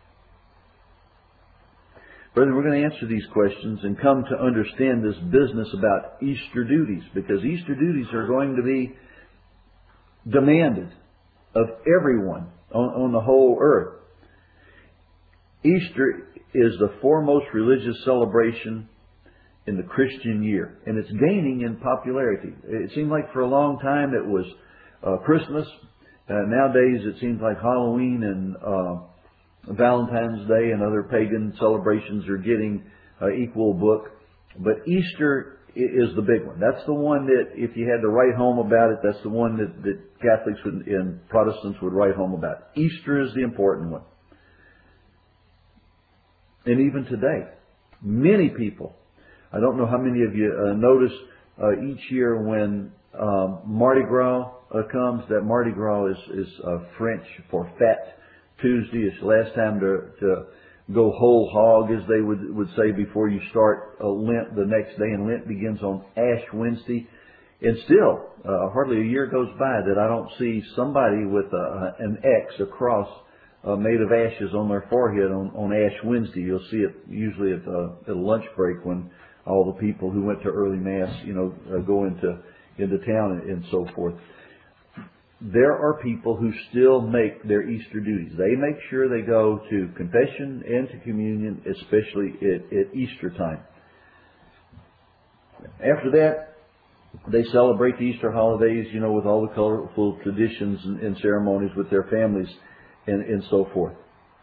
Brethren, we're going to answer these questions and come to understand this business about Easter duties, because Easter duties are going to be demanded of everyone on, on the whole earth. Easter is the foremost religious celebration in the Christian year, and it's gaining in popularity. It seemed like for a long time it was uh, Christmas. Uh, nowadays it seems like Halloween and uh, Valentine's Day and other pagan celebrations are getting uh, equal book. But Easter is the big one. That's the one that, if you had to write home about it, that's the one that, that Catholics would, and Protestants would write home about. Easter is the important one. And even today, many people, I don't know how many of you uh, notice uh, each year when um, Mardi Gras uh, comes, that Mardi Gras is, is uh, French for Fat Tuesday. It's the last time to, to go whole hog, as they would, would say, before you start uh, Lent the next day. And Lent begins on Ash Wednesday. And still, uh, hardly a year goes by that I don't see somebody with a, an X, a cross, uh, made of ashes on their forehead on, on Ash Wednesday. You'll see it usually at, uh, at a lunch break when all the people who went to early Mass, you know, uh, go into, into town and, and so forth. There are people who still make their Easter duties. They make sure they go to confession and to communion, especially at, at Easter time. After that, they celebrate the Easter holidays, you know, with all the colorful traditions and, and ceremonies with their families and, and so forth.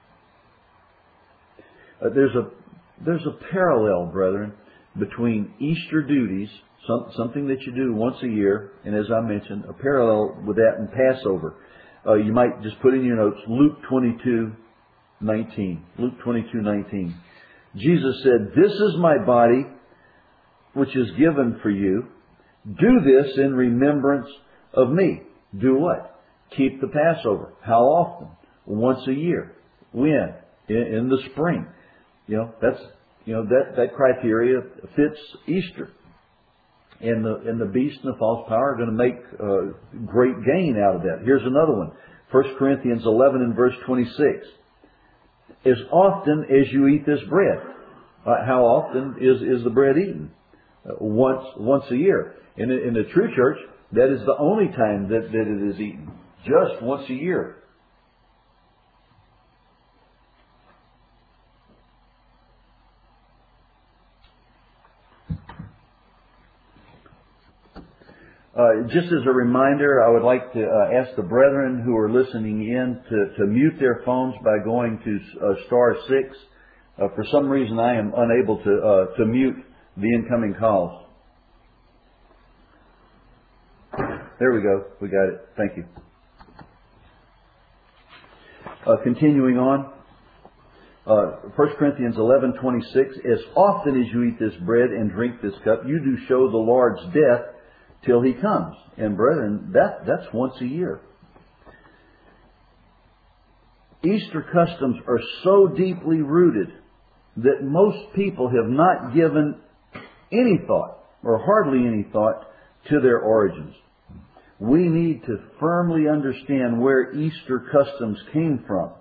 Uh, there's a there's a parallel, brethren, between Easter duties, some, something that you do once a year, and as I mentioned, a parallel with that in Passover. Uh, you might just put in your notes Luke twenty-two nineteen. Luke twenty-two nineteen. Jesus said, "This is my body, which is given for you. Do this in remembrance of me." Do what? Keep the Passover. How often? Once a year. When? In, in the spring. You know, that's you know that, that criteria fits Easter. And the and the beast and the false power are going to make uh, great gain out of that. Here's another one. First Corinthians eleven and verse twenty-six. As often as you eat this bread. Uh, how often is, is the bread eaten? Uh, once once a year. In, in the true church, that is the only time that, that it is eaten. Just once a year. Uh, just as a reminder, I would like to uh, ask the brethren who are listening in to, to mute their phones by going to uh, star six. Uh, for some reason, I am unable to uh, to mute the incoming calls. There we go. We got it. Thank you. Uh, continuing on, uh, First Corinthians eleven twenty-six. As often as you eat this bread and drink this cup, you do show the Lord's death till He comes. And brethren, that, that's once a year. Easter customs are so deeply rooted that most people have not given any thought, or hardly any thought, to their origins. We need to firmly understand where Easter customs came from.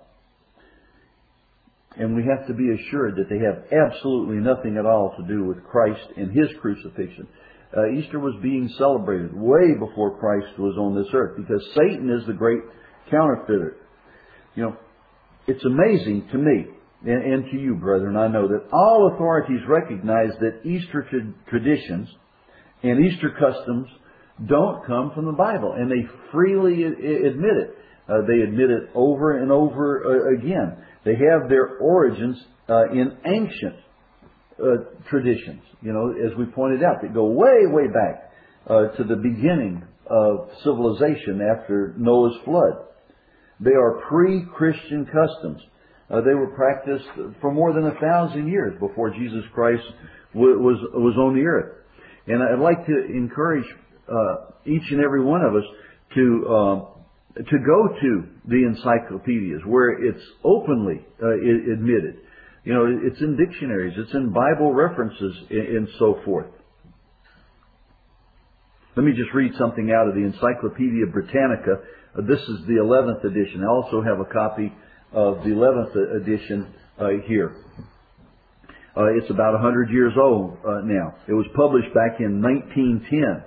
And we have to be assured that they have absolutely nothing at all to do with Christ and His crucifixion. Uh, Easter was being celebrated way before Christ was on this earth, because Satan is the great counterfeiter. You know, it's amazing to me and, and to you, brethren, I know that all authorities recognize that Easter tra- traditions and Easter customs don't come from the Bible, and they freely admit it. Uh, they admit it over and over uh, again. They have their origins uh, in ancient uh, traditions, you know, as we pointed out, that go way, way back uh, to the beginning of civilization after Noah's flood. They are pre-Christian customs. Uh, they were practiced for more than a thousand years before Jesus Christ w- was was on the earth. And I'd like to encourage uh, each and every one of us to uh, to go to the encyclopedias where it's openly uh, admitted. You know, it's in dictionaries, it's in Bible references, and so forth. Let me just read something out of the Encyclopedia Britannica. Uh, this is the eleventh edition. I also have a copy of the eleventh edition uh, here. Uh, it's about one hundred years old uh, now. It was published back in nineteen ten.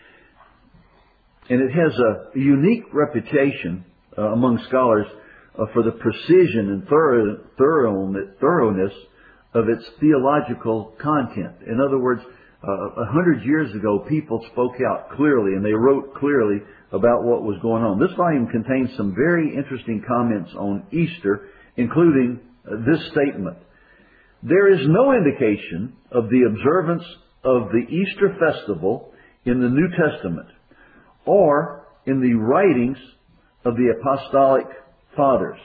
And it has a unique reputation uh, among scholars uh, for the precision and thorough, thorough, thoroughness of its theological content. In other words, uh, a hundred years ago, people spoke out clearly and they wrote clearly about what was going on. This volume contains some very interesting comments on Easter, including uh, this statement. There is no indication of the observance of the Easter festival in the New Testament or in the writings of the apostolic fathers.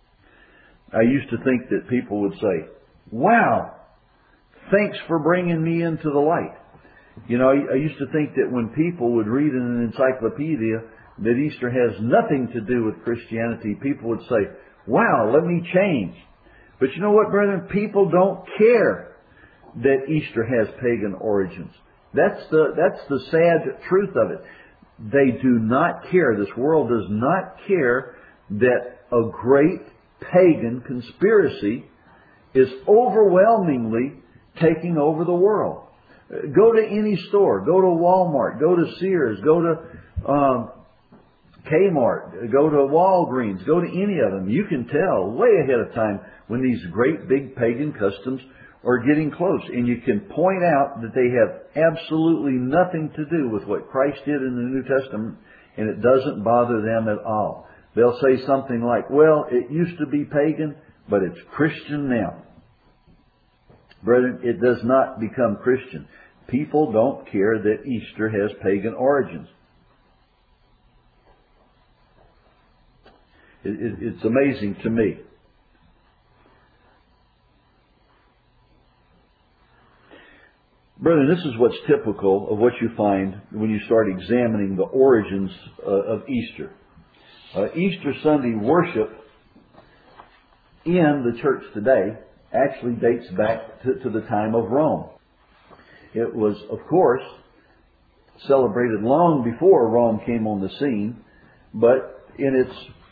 I used to think that people would say, wow, thanks for bringing me into the light. You know, I used to think that when people would read in an encyclopedia that Easter has nothing to do with Christianity, people would say, wow, let me change. But you know what, brethren? People don't care that Easter has pagan origins. That's the, that's the sad truth of it. They do not care. This world does not care that a great pagan conspiracy is overwhelmingly taking over the world. Go to any store. Go to Walmart. Go to Sears. Go to um, Kmart. Go to Walgreens. Go to any of them. You can tell way ahead of time when these great big pagan customs are getting close. And you can point out that they have absolutely nothing to do with what Christ did in the New Testament, and it doesn't bother them at all. They'll say something like, well, it used to be pagan, but it's Christian now. Brethren, it does not become Christian. People don't care that Easter has pagan origins. It, it, it's amazing to me. Brethren, this is what's typical of what you find when you start examining the origins uh, of Easter. Uh, Easter Sunday worship in the church today actually dates back to, to the time of Rome. It was, of course, celebrated long before Rome came on the scene, but in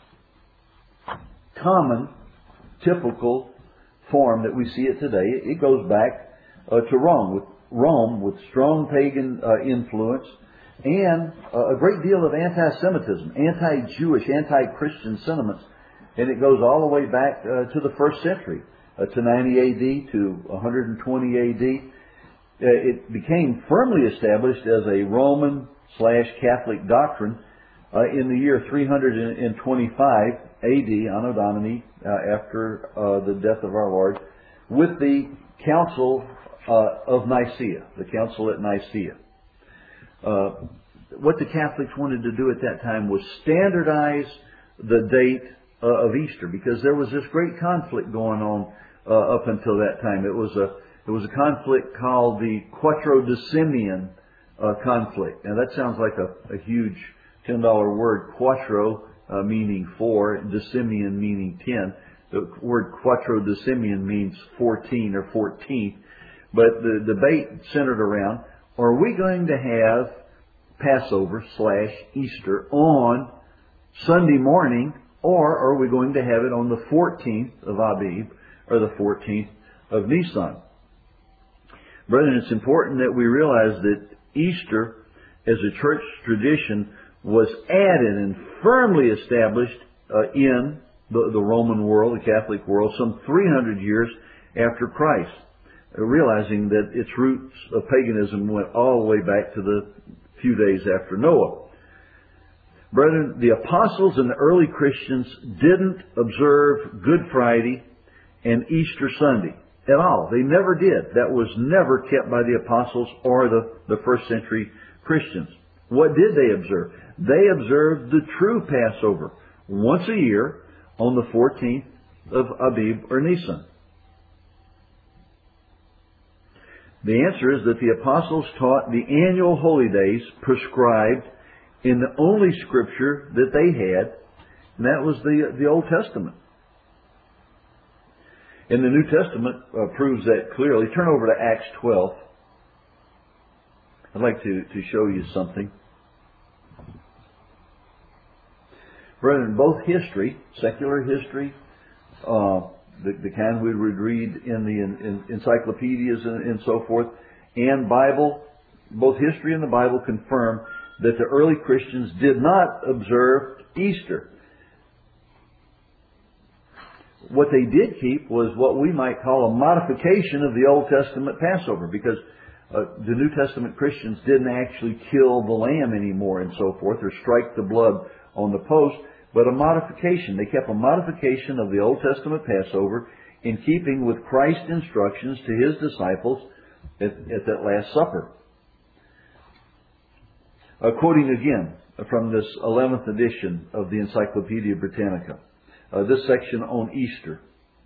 its common, typical form that we see it today, it goes back uh, to Rome, with Rome with strong pagan uh, influence and uh, a great deal of anti-Semitism, anti-Jewish, anti-Christian sentiments, and it goes all the way back uh, to the first century. Uh, to ninety A D, to one hundred twenty A D. Uh, it became firmly established as a Roman slash Catholic doctrine uh, in the year three hundred twenty-five A D, Anno Domini, uh, after uh, the death of our Lord, with the Council uh, of Nicaea, the Council at Nicaea. Uh, what the Catholics wanted to do at that time was standardize the date uh, of Easter, because there was this great conflict going on Uh, up until that time. It was a it was a conflict called the Quattrodecimian uh, conflict. Now that sounds like a, a huge ten dollar word. Quattro uh, meaning four, decimian meaning ten. The word Quattrodecimian means fourteen or fourteenth. But the debate centered around: are we going to have Passover slash Easter on Sunday morning, or are we going to have it on the fourteenth of Abib, or the fourteenth of Nisan? Brethren, it's important that we realize that Easter, as a church tradition, was added and firmly established uh, in the, the Roman world, the Catholic world, some three hundred years after Christ, uh, realizing that its roots of paganism went all the way back to the few days after Noah. Brethren, the apostles and the early Christians didn't observe Good Friday and Easter Sunday at all. They never did. That was never kept by the apostles or the, the first century Christians. What did they observe? They observed the true Passover once a year on the fourteenth of Abib or Nisan. The answer is that the apostles taught the annual holy days prescribed in the only scripture that they had, and that was the, the Old Testament. And the New Testament uh, proves that clearly. Turn over to Acts twelve. I'd like to, to show you something. Brethren, both history, secular history, uh, the, the kind we would read in the in, in encyclopedias and, and so forth, and Bible, both history and the Bible confirm that the early Christians did not observe Easter. What they did keep was what we might call a modification of the Old Testament Passover, because uh, the New Testament Christians didn't actually kill the lamb anymore and so forth, or strike the blood on the post, but a modification. They kept a modification of the Old Testament Passover in keeping with Christ's instructions to His disciples at, at that Last Supper. Uh, quoting again from this eleventh edition of the Encyclopedia Britannica, uh, this section on Easter.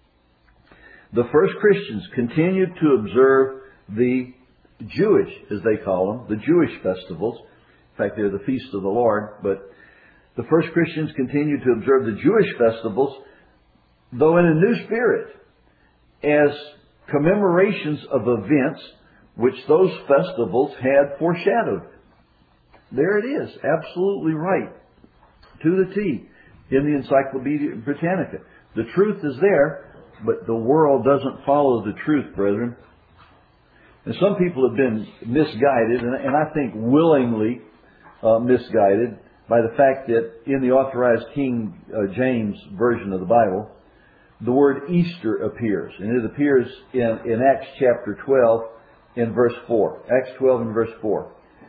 The first Christians continued to observe the Jewish, as they call them, the Jewish festivals. In fact, they're the Feast of the Lord, but the first Christians continued to observe the Jewish festivals, though in a new spirit, as commemorations of events which those festivals had foreshadowed. There it is, absolutely right, to the T, in the Encyclopedia Britannica. The truth is there, but the world doesn't follow the truth, brethren. And some people have been misguided, and I think willingly uh, misguided, by the fact that in the Authorized King uh, James Version of the Bible, the word Easter appears. And it appears in, in Acts chapter twelve in verse four. Acts twelve and verse four.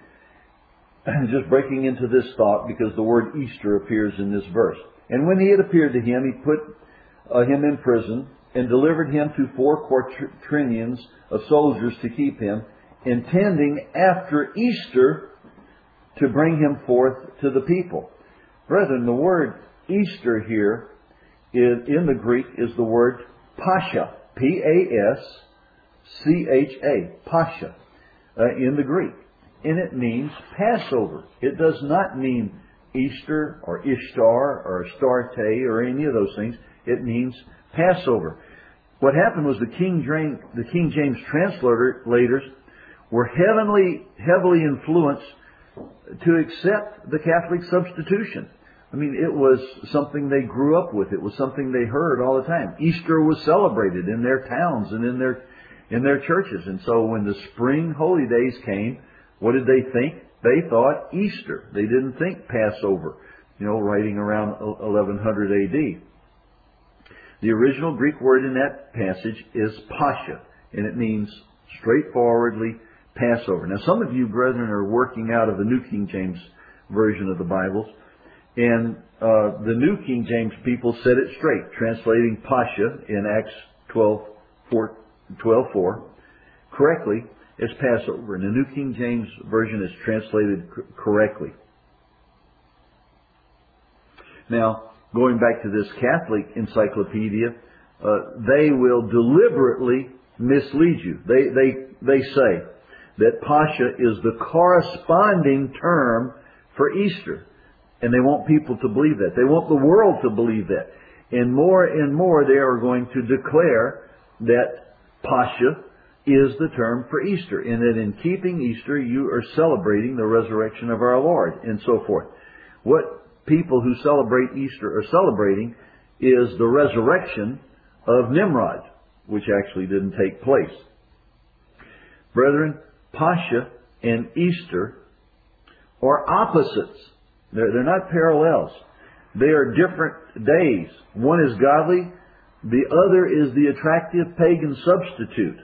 Just breaking into this thought, because the word Easter appears in this verse. And when he had appeared to him, he put uh, him in prison and delivered him to four quaternions of soldiers to keep him, intending after Easter to bring him forth to the people. Brethren, the word Easter here is, in the Greek is the word Pascha. P A S C H A. Pascha. Uh, in the Greek. And it means Passover. It does not mean Easter or Ishtar or Astarte or any of those things. It means Passover. What happened was the King James, the King James translators were heavily, heavily influenced to accept the Catholic substitution. I mean, it was something they grew up with. It was something they heard all the time. Easter was celebrated in their towns and in their in their churches. And so when the spring holy days came, what did they think? They thought Easter. They didn't think Passover, you know, writing around eleven hundred A D. The original Greek word in that passage is Pascha, and it means straightforwardly Passover. Now, some of you, brethren, are working out of the New King James Version of the Bibles, and uh, the New King James people said it straight, translating Pascha in Acts twelve four correctly as Passover. And the New King James Version is translated c- correctly. Now, going back to this Catholic encyclopedia, uh, they will deliberately mislead you. They they they say that Pascha is the corresponding term for Easter. And they want people to believe that. They want the world to believe that. And more and more they are going to declare that Pascha is the term for Easter. And that in keeping Easter, you are celebrating the resurrection of our Lord, and so forth. What people who celebrate Easter are celebrating is the resurrection of Nimrod, which actually didn't take place. Brethren, Pascha and Easter are opposites. They're, they're not parallels. They are different days. One is godly. The other is the attractive pagan substitute.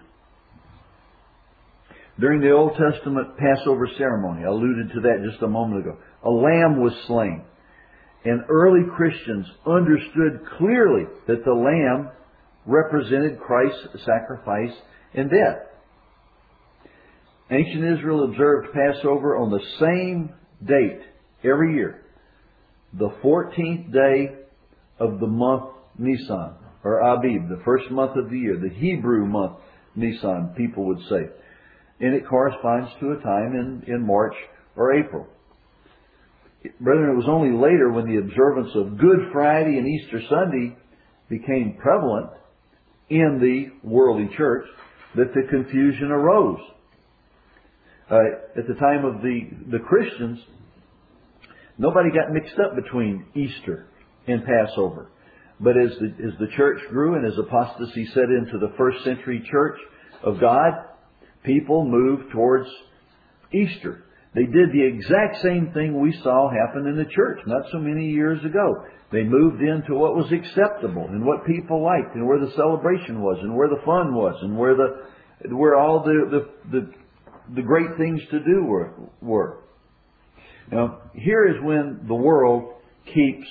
During the Old Testament Passover ceremony, I alluded to that just a moment ago, a lamb was slain. And early Christians understood clearly that the lamb represented Christ's sacrifice and death. Ancient Israel observed Passover on the same date every year, the fourteenth day of the month Nisan, or Abib, the first month of the year, the Hebrew month Nisan, people would say. And it corresponds to a time in, in March or April. Brethren, it was only later when the observance of Good Friday and Easter Sunday became prevalent in the worldly church that the confusion arose. Uh, at the time of the, the Christians, nobody got mixed up between Easter and Passover. But as the, as the church grew and as apostasy set into the first century church of God, people moved towards Easter. They did the exact same thing we saw happen in the church not so many years ago. They moved into what was acceptable and what people liked and where the celebration was and where the fun was and where the where all the the, the, the great things to do were, were. Now, here is when the world keeps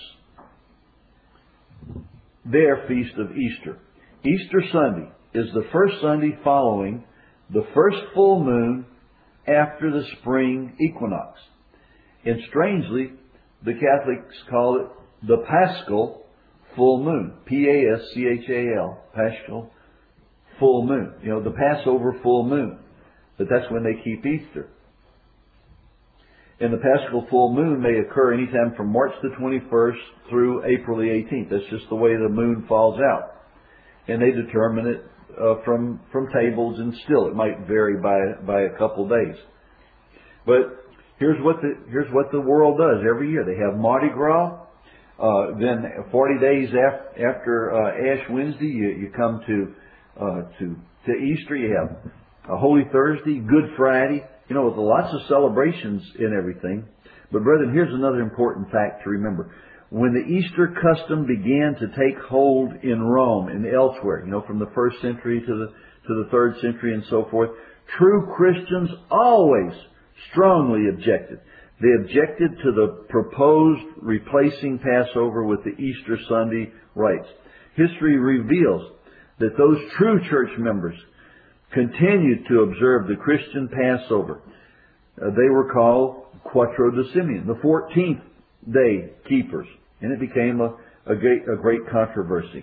their feast of Easter. Easter Sunday is the first Sunday following the first full moon after the spring equinox. And strangely, the Catholics call it the Paschal full moon. P A S C H A L. Paschal full moon. You know, the Passover full moon. But that's when they keep Easter. And the Paschal full moon may occur anytime from March the twenty-first through April the eighteenth. That's just the way the moon falls out. And they determine it uh, from from tables, and still it might vary by by a couple days. But here's what the here's what the world does every year. They have Mardi Gras. Uh, then forty days af- after uh, Ash Wednesday, you, you come to uh, to to Easter. You have a Holy Thursday, Good Friday. You know, with lots of celebrations and everything. But brethren, here's another important fact to remember. When the Easter custom began to take hold in Rome and elsewhere, you know, from the first century to the to the third century and so forth, true Christians always strongly objected. They objected to the proposed replacing Passover with the Easter Sunday rites. History reveals that those true church members continued to observe the Christian Passover. Uh, they were called Quattrodecimian, the fourteenth day keepers. And it became a, a, great, a great controversy.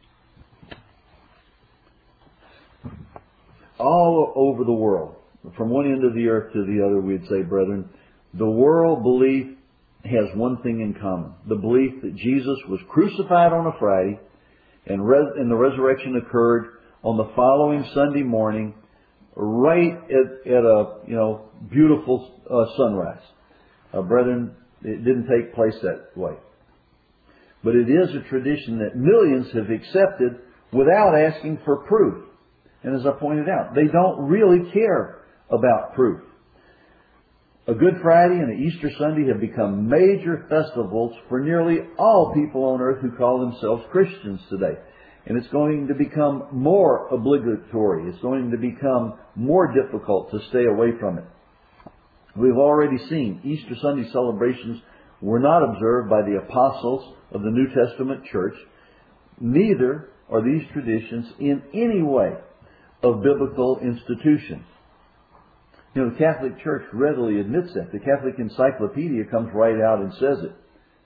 All over the world, from one end of the earth to the other, we'd say, brethren, the world belief has one thing in common. The belief that Jesus was crucified on a Friday and, res- and the resurrection occurred on the following Sunday morning, right at, at a you know beautiful uh, sunrise. Uh, brethren, it didn't take place that way. But it is a tradition that millions have accepted without asking for proof. And as I pointed out, they don't really care about proof. A Good Friday and an Easter Sunday have become major festivals for nearly all people on earth who call themselves Christians today. And it's going to become more obligatory. It's going to become more difficult to stay away from it. We've already seen Easter Sunday celebrations were not observed by the apostles of the New Testament church. Neither are these traditions in any way of biblical institution. You know, the Catholic Church readily admits that. The Catholic Encyclopedia comes right out and says it.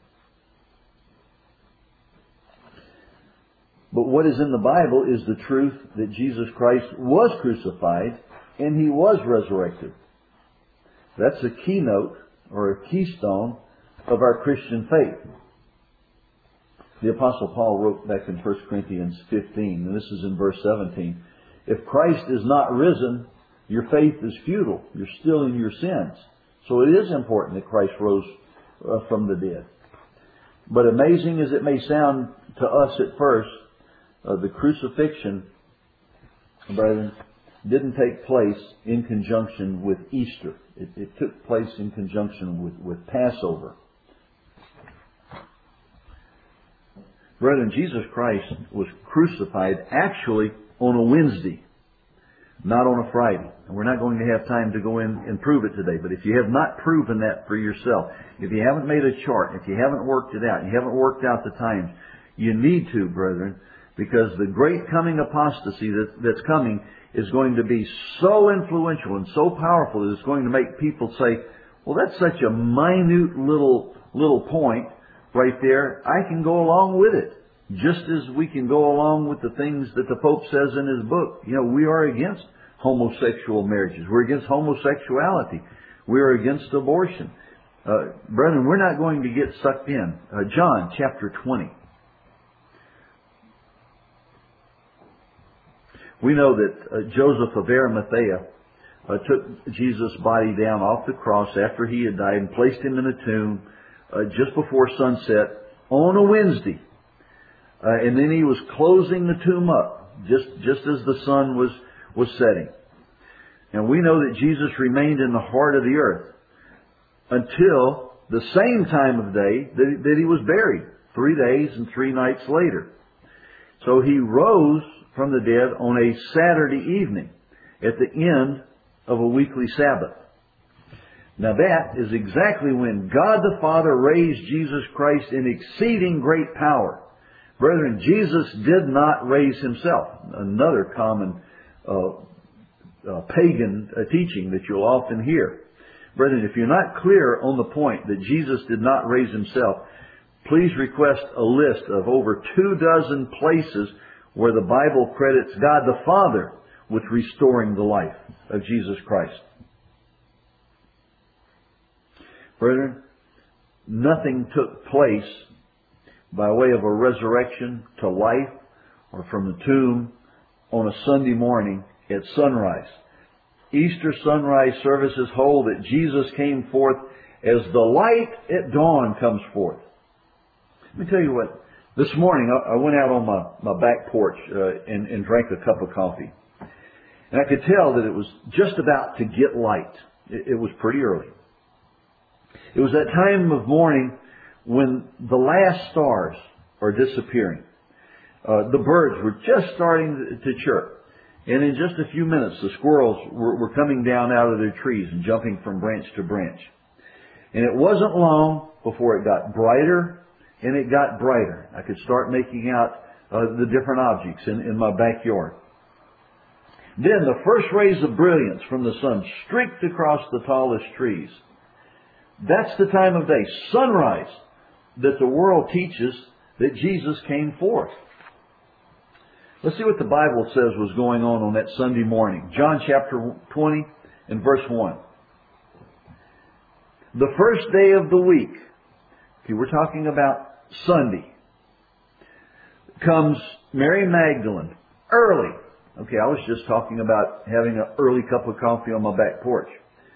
But what is in the Bible is the truth that Jesus Christ was crucified and He was resurrected. That's a keynote or a keystone of our Christian faith. The Apostle Paul wrote back in First Corinthians fifteen, and this is in verse seventeen, if Christ is not risen, your faith is futile. You're still in your sins. So it is important that Christ rose uh, from the dead. But amazing as it may sound to us at first, Uh, the crucifixion, brethren, didn't take place in conjunction with Easter. It, it took place in conjunction with, with Passover. Brethren, Jesus Christ was crucified actually on a Wednesday, not on a Friday. And we're not going to have time to go in and prove it today. But if you have not proven that for yourself, if you haven't made a chart, if you haven't worked it out, you haven't worked out the times, you need to, brethren. Because the great coming apostasy that, that's coming is going to be so influential and so powerful that it's going to make people say, Well, that's such a minute little, little point right there. I can go along with it. Just as we can go along with the things that the Pope says in his book. You know, we are against homosexual marriages. We're against homosexuality. We are against abortion. Uh, brethren, we're not going to get sucked in. Uh, John chapter twenty. We know that uh, Joseph of Arimathea uh, took Jesus' body down off the cross after he had died and placed him in a tomb uh, just before sunset on a Wednesday. Uh, and then he was closing the tomb up just, just as the sun was, was setting. And we know that Jesus remained in the heart of the earth until the same time of day that, that he was buried, three days and three nights later. So he rose from the dead on a Saturday evening at the end of a weekly Sabbath. Now that is exactly when God the Father raised Jesus Christ in exceeding great power. Brethren, Jesus did not raise himself. Another common uh, uh, pagan uh, teaching that you'll often hear. Brethren, if you're not clear on the point that Jesus did not raise himself, please request a list of over two dozen places where the Bible credits God the Father with restoring the life of Jesus Christ. Brethren, nothing took place by way of a resurrection to life or from the tomb on a Sunday morning at sunrise. Easter sunrise services hold that Jesus came forth as the light at dawn comes forth. Let me tell you what. This morning, I went out on my, my back porch uh, and, and drank a cup of coffee. And I could tell that it was just about to get light. It, it was pretty early. It was that time of morning when the last stars are disappearing. Uh, the birds were just starting to chirp. And in just a few minutes, the squirrels were, were coming down out of their trees and jumping from branch to branch. And it wasn't long before it got brighter and it got brighter. I could start making out uh, the different objects in, in my backyard. Then the first rays of brilliance from the sun streaked across the tallest trees. That's the time of day, sunrise, that the world teaches that Jesus came forth. Let's see what the Bible says was going on on that Sunday morning. John chapter twenty and verse one. The first day of the week, okay, we're talking about Sunday, comes Mary Magdalene early. Okay, I was just talking about having an early cup of coffee on my back porch.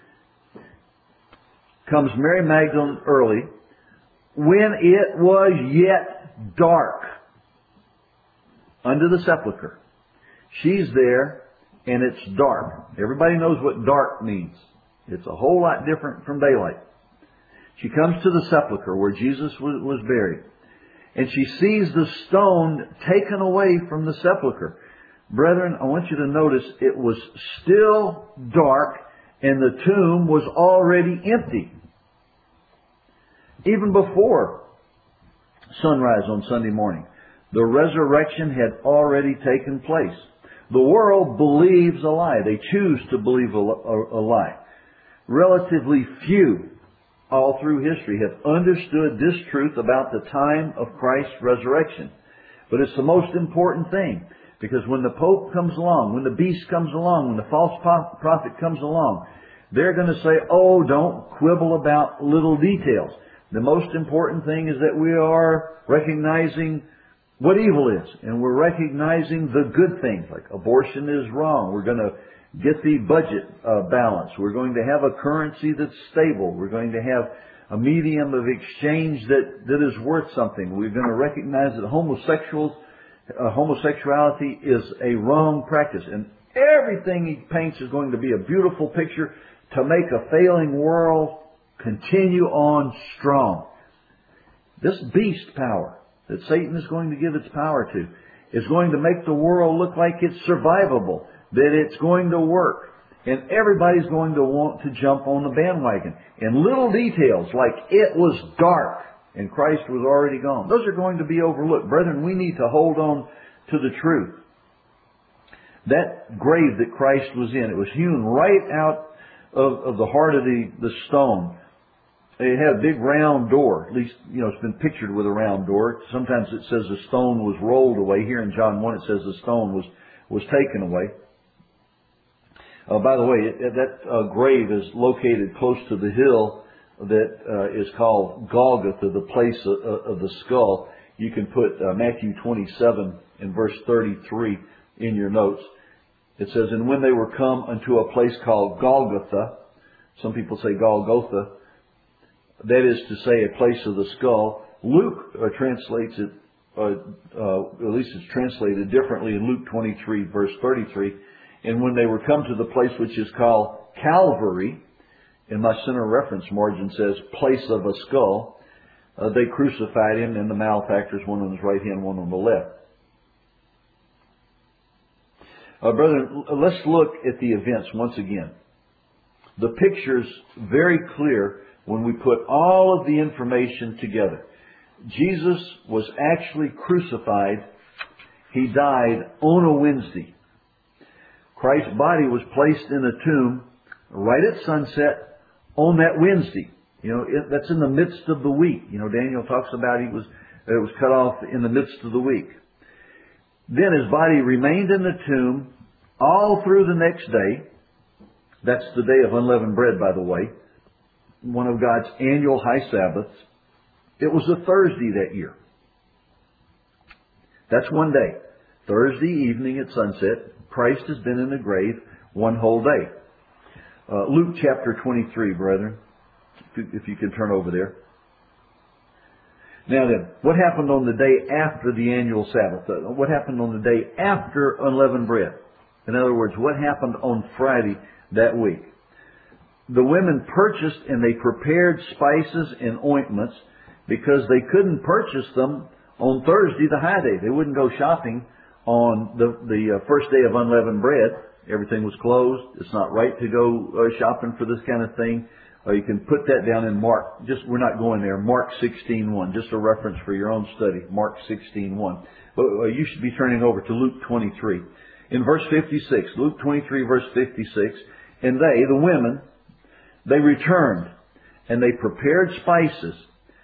Comes Mary Magdalene early when it was yet dark under the sepulchre. She's there and it's dark. Everybody knows what dark means. It's a whole lot different from daylight. She comes to the sepulchre where Jesus was buried. And she sees the stone taken away from the sepulchre. Brethren, I want you to notice it was still dark and the tomb was already empty. Even before sunrise on Sunday morning, the resurrection had already taken place. The world believes a lie. They choose to believe a, a, a lie. Relatively few all through history have understood this truth about the time of Christ's resurrection. But it's the most important thing, because when the Pope comes along, when the beast comes along, when the false prophet comes along, they're going to say, oh, don't quibble about little details. The most important thing is that we are recognizing what evil is, and we're recognizing the good things, like abortion is wrong. We're going to get the budget uh, balanced. We're going to have a currency that's stable. We're going to have a medium of exchange that, that is worth something. We're going to recognize that homosexuals, uh, homosexuality is a wrong practice. And everything he paints is going to be a beautiful picture to make a failing world continue on strong. This beast power that Satan is going to give its power to is going to make the world look like it's survivable, that it's going to work. And everybody's going to want to jump on the bandwagon. And little details like it was dark and Christ was already gone, those are going to be overlooked. Brethren, we need to hold on to the truth. That grave that Christ was in, it was hewn right out of, of the heart of the, the stone it had a big round door. At least, you know, it's been pictured with a round door. Sometimes it says the stone was rolled away. Here in John one, it says the stone was, was taken away. Uh, by the way, it, that uh, grave is located close to the hill that uh, is called Golgotha, the place of, of the skull. You can put uh, Matthew twenty-seven and verse thirty-three in your notes. It says, and when they were come unto a place called Golgotha, some people say Golgotha, that is to say a place of the skull. Luke uh, translates it, uh, uh, at least it's translated differently in Luke twenty-three verse thirty-three. And when they were come to the place which is called Calvary, in my center reference margin says place of a skull, uh, they crucified him and the malefactors, one on his right hand, one on the left. Uh, brethren, let's look at the events once again. The picture's very clear when we put all of the information together. Jesus was actually crucified. He died on a Wednesday. Christ's body was placed in a tomb right at sunset on that Wednesday. You know, it, that's in the midst of the week. You know, Daniel talks about he was, it was cut off in the midst of the week. Then his body remained in the tomb all through the next day. That's the day of unleavened bread, by the way. One of God's annual high Sabbaths. It was a Thursday that year. That's one day. Thursday evening at sunset. Christ has been in the grave one whole day. Uh, Luke chapter twenty-three, brethren, if you, if you can turn over there. Now then, what happened on the day after the annual Sabbath? Uh, what happened on the day after unleavened bread? In other words, what happened on Friday that week? The women purchased and they prepared spices and ointments because they couldn't purchase them on Thursday, the high day. They wouldn't go shopping on the, the uh, first day of unleavened bread. Everything was closed. It's not right to go uh, shopping for this kind of thing. Uh, you can put that down in Mark. Just, we're not going there. Mark sixteen one. Just a reference for your own study. Mark sixteen one. But uh, you should be turning over to Luke twenty-three. In verse fifty-six, Luke twenty-three verse fifty-six, and they, the women, they returned and they prepared spices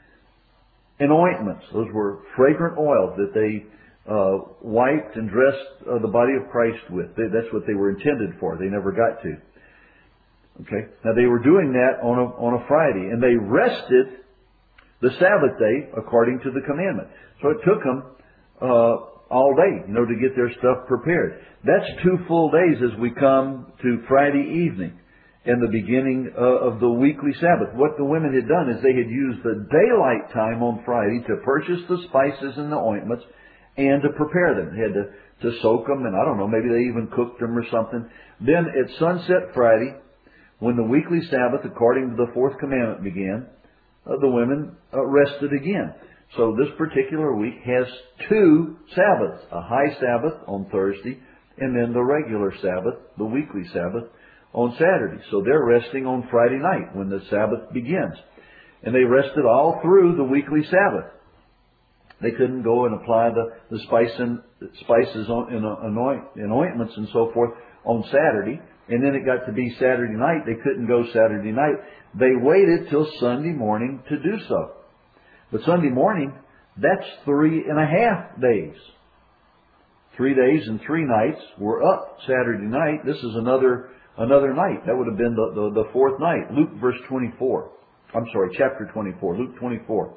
and ointments. Those were fragrant oils that they uh, wiped and dressed uh, the body of Christ with. They, that's what they were intended for. They never got to. Okay. Now they were doing that on a, on a Friday, and they rested the Sabbath day according to the commandment. So it took them uh, all day, you know, to get their stuff prepared. That's two full days as we come to Friday evening and the beginning uh, of the weekly Sabbath. What the women had done is they had used the daylight time on Friday to purchase the spices and the ointments and to prepare them. They had to, to soak them, and I don't know, maybe they even cooked them or something. Then at sunset Friday, when the weekly Sabbath, according to the fourth commandment, began, uh, the women uh, rested again. So this particular week has two Sabbaths, a high Sabbath on Thursday, and then the regular Sabbath, the weekly Sabbath, on Saturday. So they're resting on Friday night when the Sabbath begins. And they rested all through the weekly Sabbath. They couldn't go and apply the, the spice and, spices on, and, anoint, and ointments and so forth on Saturday. And then it got to be Saturday night. They couldn't go Saturday night. They waited till Sunday morning to do so. But Sunday morning, that's three and a half days. Three days and three nights. We're up Saturday night. This is another another night. That would have been the, the, the fourth night. Luke verse twenty-four. I'm sorry, chapter twenty-four. Luke twenty-four.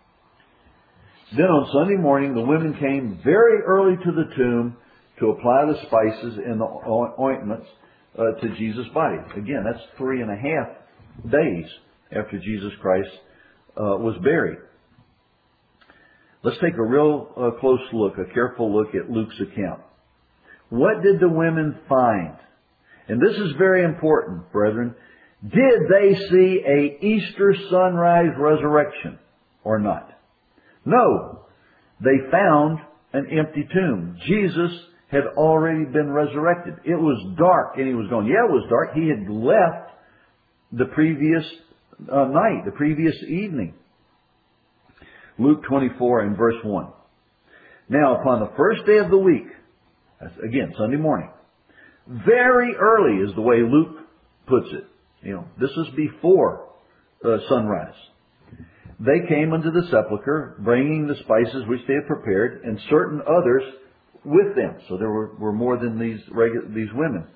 Then on Sunday morning, the women came very early to the tomb to apply the spices and the ointments uh, to Jesus' body. Again, that's three and a half days after Jesus Christ uh, was buried. Let's take a real uh, close look, a careful look at Luke's account. What did the women find? And this is very important, brethren. Did they see a Easter sunrise resurrection or not? No. They found an empty tomb. Jesus had already been resurrected. It was dark and he was gone. Yeah, it was dark. He had left the previous uh, night, the previous evening. Luke twenty-four and verse one. Now upon the first day of the week, that's again Sunday morning, very early is the way Luke puts it. You know, this is before uh, sunrise. they came unto the sepulchre, bringing the spices which they had prepared, and certain others with them. So there were, were more than these regu- these women.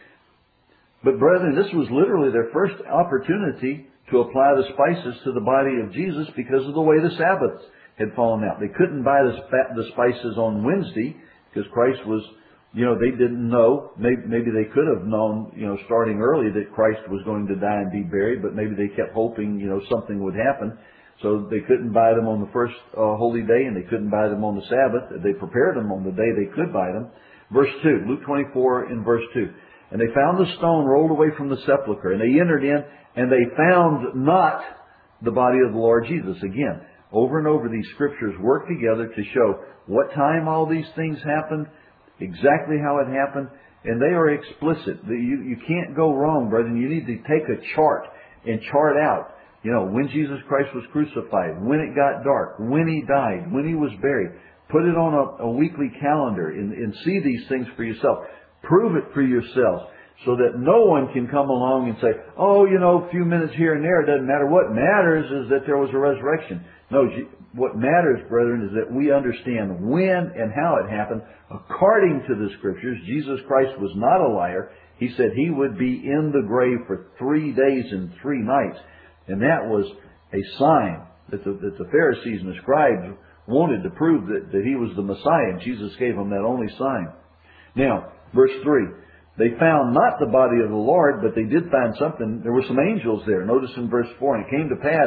But brethren, this was literally their first opportunity to apply the spices to the body of Jesus because of the way the Sabbath had fallen out. They couldn't buy the, sp- the spices on Wednesday because Christ was, you know, they didn't know. Maybe, maybe they could have known, you know, starting early that Christ was going to die and be buried, but maybe they kept hoping, you know, something would happen. So they couldn't buy them on the first uh, holy day, and they couldn't buy them on the Sabbath. They prepared them on the day they could buy them. Verse two, Luke twenty-four in verse two. And they found the stone rolled away from the sepulchre, and they entered in, and they found not the body of the Lord Jesus. Again, over and over these scriptures work together to show what time all these things happened, exactly how it happened, and they are explicit. You, you can't go wrong, brethren. You need to take a chart and chart out, you know, when Jesus Christ was crucified, when it got dark, when He died, when He was buried. Put it on a, a weekly calendar and, and see these things for yourself. Prove it for yourselves so that no one can come along and say, oh, you know, a few minutes here and there, it doesn't matter. What matters is that there was a resurrection. No, what matters, brethren, is that we understand when and how it happened. According to the Scriptures, Jesus Christ was not a liar. He said He would be in the grave for three days and three nights. And that was a sign that the, that the Pharisees and the scribes wanted to prove that, that He was the Messiah. And Jesus gave them that only sign. Now, verse three. They found not the body of the Lord, but they did find something. There were some angels there. Notice in verse four, and it came to pass,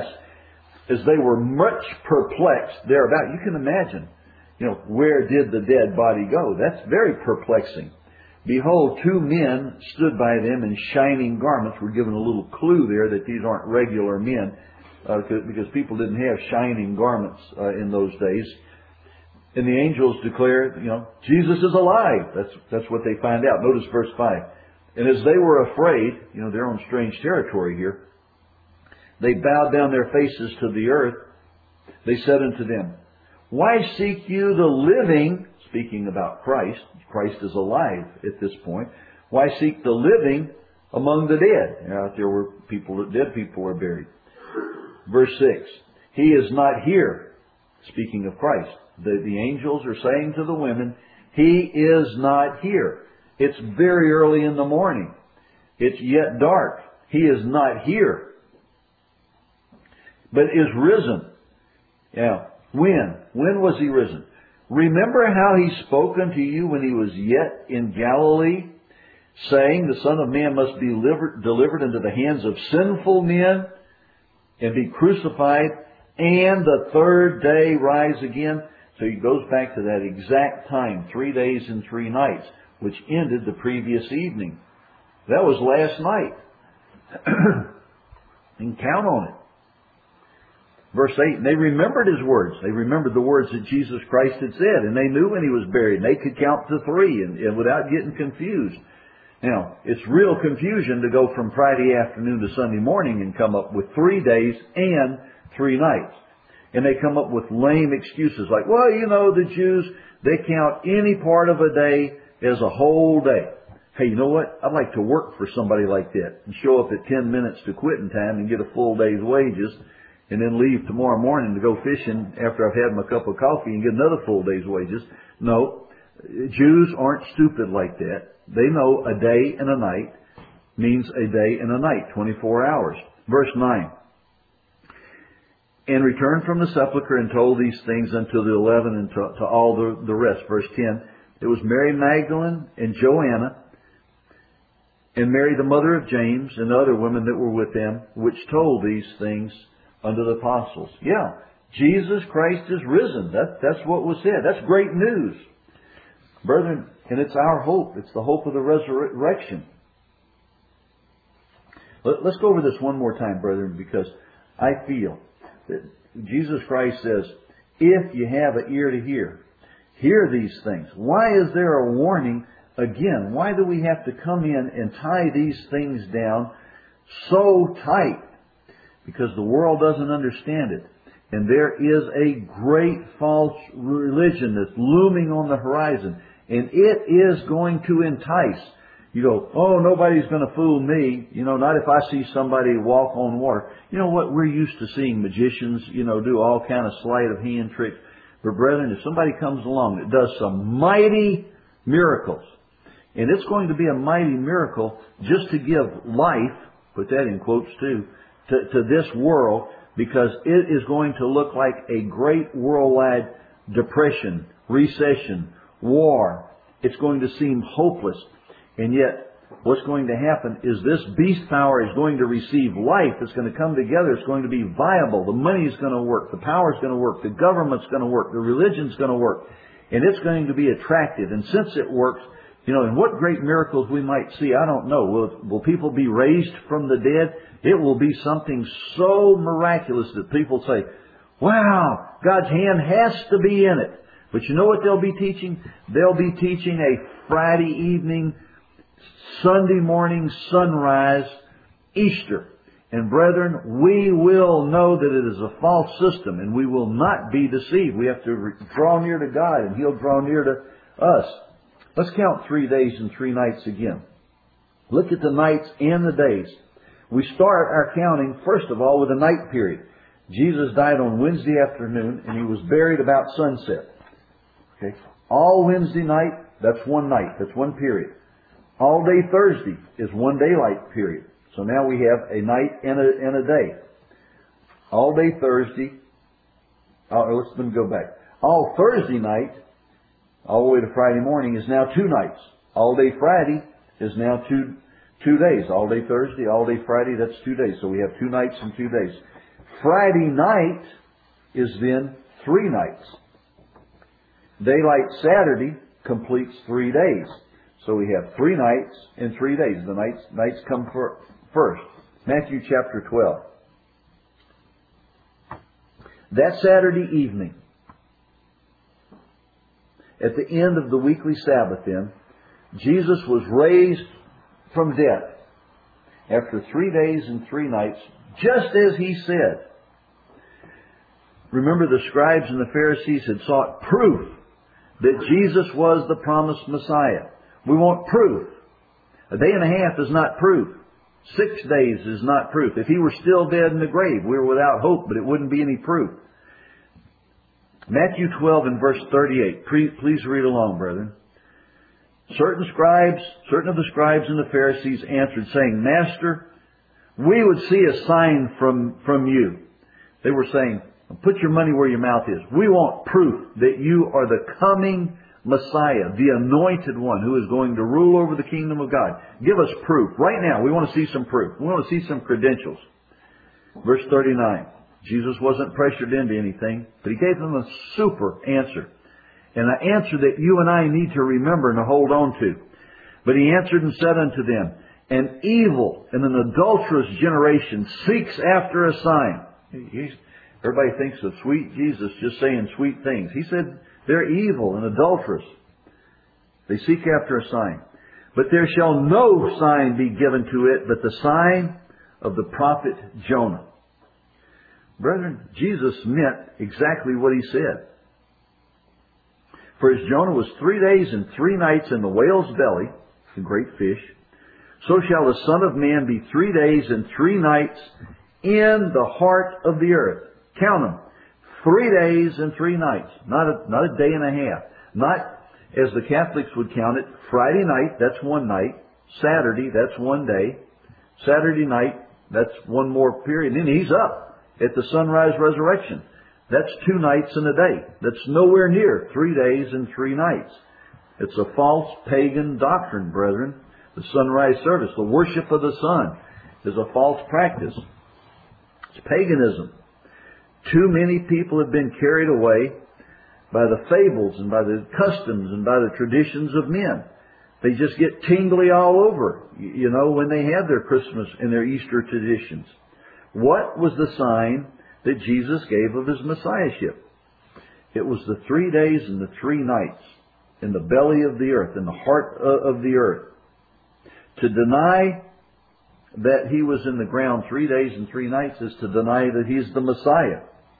as they were much perplexed thereabout. You can imagine, you know, where did the dead body go? That's very perplexing. Behold, two men stood by them in shining garments. We're given a little clue there that these aren't regular men, uh, because people didn't have shining garments uh, in those days. And the angels declare, you know, Jesus is alive. That's that's what they find out. Notice verse five. And as they were afraid, you know, they're on strange territory here, they bowed down their faces to the earth. They said unto them, why seek you the living, speaking about Christ, Christ is alive at this point, why seek the living among the dead? Now, there were people, dead people were buried. Verse six, He is not here, speaking of Christ. The, the angels are saying to the women, He is not here. It's very early in the morning. It's yet dark. He is not here, but is risen. Yeah. When? When was He risen? Remember how He spoke unto you when He was yet in Galilee, saying, the Son of Man must be delivered, delivered into the hands of sinful men and be crucified, and the third day rise again. So He goes back to that exact time, three days and three nights, which ended the previous evening. That was last night. And count on it. Verse eight, and they remembered His words. They remembered the words that Jesus Christ had said, and they knew when He was buried, and they could count to three and, and without getting confused. Now, it's real confusion to go from Friday afternoon to Sunday morning and come up with three days and three nights. And they come up with lame excuses like, well, you know, the Jews, they count any part of a day as a whole day. Hey, you know what? I'd like to work for somebody like that and show up at ten minutes to quitting time and get a full day's wages and then leave tomorrow morning to go fishing after I've had my cup of coffee and get another full day's wages. No, Jews aren't stupid like that. They know a day and a night means a day and a night, twenty-four hours. Verse nine. And returned from the sepulchre and told these things unto the eleven and to, to all the, the rest. Verse ten. It was Mary Magdalene and Joanna and Mary the mother of James and the other women that were with them, which told these things unto the apostles. Yeah, Jesus Christ is risen. That, that's what was said. That's great news. Brethren, and it's our hope. It's the hope of the resurrection. Let, let's go over this one more time, brethren, because I feel that Jesus Christ says, if you have an ear to hear, hear these things. Why is there a warning again? Why do we have to come in and tie these things down so tight? Because the world doesn't understand it. And there is a great false religion that's looming on the horizon. And it is going to entice. You go, oh, nobody's going to fool me. You know, not if I see somebody walk on water. You know what? We're used to seeing magicians, you know, do all kind of sleight of hand tricks. But brethren, if somebody comes along that does some mighty miracles, and it's going to be a mighty miracle just to give life, put that in quotes too, to, to this world, because it is going to look like a great worldwide depression, recession, war. It's going to seem hopeless. And yet, what's going to happen is this beast power is going to receive life. It's going to come together. It's going to be viable. The money is going to work. The power is going to work. The government's going to work. The religion's going to work. And it's going to be attractive. And since it works, you know, and what great miracles we might see, I don't know. Will, will people be raised from the dead? It will be something so miraculous that people say, wow, God's hand has to be in it. But you know what they'll be teaching? They'll be teaching a Friday evening, Sunday morning sunrise, Easter. And brethren, we will know that it is a false system, and we will not be deceived. We have to re- draw near to God, and He'll draw near to us. Let's count three days and three nights again. Look at the nights and the days. We start our counting, first of all, with a night period. Jesus died on Wednesday afternoon, and He was buried about sunset. Okay, all Wednesday night, that's one night, that's one period. All day Thursday is one daylight period. So now we have a night and a, and a day. All day Thursday, oh, let's let me go back. All Thursday night, all the way to Friday morning, is now two nights. All day Friday is now two two days. All day Thursday, all day Friday, that's two days. So we have two nights and two days. Friday night is then three nights. Daylight Saturday completes three days. So we have three nights and three days. The nights, nights come for, first. Matthew chapter twelve. That Saturday evening, at the end of the weekly Sabbath then, Jesus was raised from death after three days and three nights, just as He said. Remember, the scribes and the Pharisees had sought proof that Jesus was the promised Messiah. We want proof. A day and a half is not proof. Six days is not proof. If He were still dead in the grave, we were without hope, but it wouldn't be any proof. Matthew twelve and verse thirty-eight. Please read along, brethren. Certain scribes, certain of the scribes and the Pharisees answered, saying, Master, we would see a sign from, from you. They were saying, put your money where your mouth is. We want proof that you are the coming Messiah, the anointed one who is going to rule over the kingdom of God. Give us proof. Right now, we want to see some proof. We want to see some credentials. Verse thirty-nine. Jesus wasn't pressured into anything, but He gave them a super answer. And an answer that you and I need to remember and to hold on to. But He answered and said unto them, An evil and an adulterous generation seeks after a sign. He's, everybody thinks of sweet Jesus just saying sweet things. He said, they're evil and adulterous. They seek after a sign. But there shall no sign be given to it but the sign of the prophet Jonah. Brethren, Jesus meant exactly what He said. For as Jonah was three days and three nights in the whale's belly, the great fish, so shall the Son of Man be three days and three nights in the heart of the earth. Count them. Three days and three nights. Not a, not a day and a half. Not, as the Catholics would count it, Friday night, that's one night. Saturday, that's one day. Saturday night, that's one more period. And then He's up at the sunrise resurrection. That's two nights and a day. That's nowhere near three days and three nights. It's a false pagan doctrine, brethren. The sunrise service, the worship of the sun, is a false practice. It's paganism. Too many people have been carried away by the fables and by the customs and by the traditions of men. They just get tingly all over, you know, when they have their Christmas and their Easter traditions. What was the sign that Jesus gave of His Messiahship? It was the three days and the three nights in the belly of the earth, in the heart of the earth. To deny that He was in the ground three days and three nights is to deny that He's the Messiah.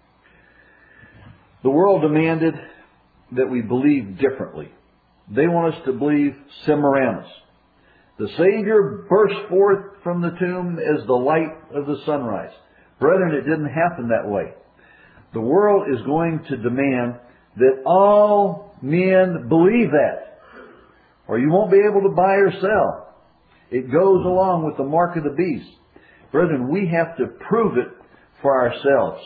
The world demanded that we believe differently. They want us to believe Semiramis. The Savior burst forth from the tomb as the light of the sunrise. Brethren, it didn't happen that way. The world is going to demand that all men believe that, or you won't be able to buy or sell. It goes along with the mark of the beast. Brethren, we have to prove it for ourselves.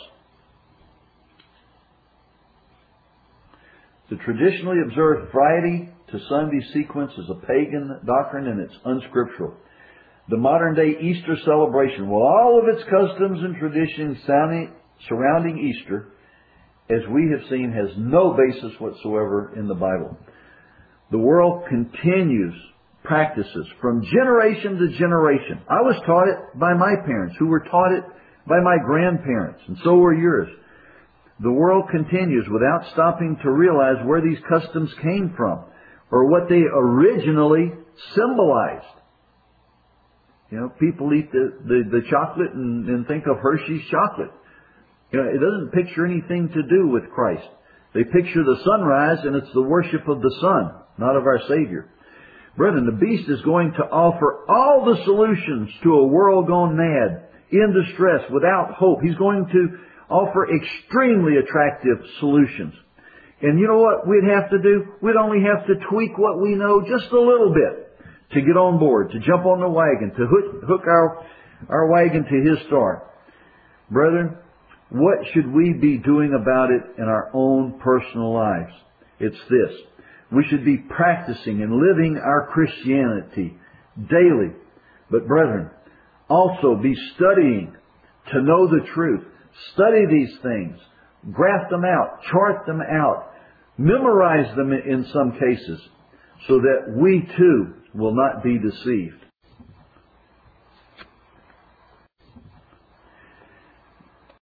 The traditionally observed Friday to Sunday sequence is a pagan doctrine and it's unscriptural. The modern day Easter celebration, well, all of its customs and traditions surrounding Easter, as we have seen, has no basis whatsoever in the Bible. The world continues practices from generation to generation. I was taught it by my parents, who were taught it by my grandparents, and so were yours. The world continues without stopping to realize where these customs came from or what they originally symbolized. You know, people eat the, the, the chocolate and, and think of Hershey's chocolate. You know, it doesn't picture anything to do with Christ. They picture the sunrise, and it's the worship of the sun, not of our Savior. Brethren, the beast is going to offer all the solutions to a world gone mad, in distress, without hope. He's going to offer extremely attractive solutions. And you know what we'd have to do? We'd only have to tweak what we know just a little bit to get on board, to jump on the wagon, to hook, hook our, our wagon to His star. Brethren, what should we be doing about it in our own personal lives? It's this. We should be practicing and living our Christianity daily. But brethren, also be studying to know the truth. Study these things. Graph them out. Chart them out. Memorize them in some cases, so that we too will not be deceived.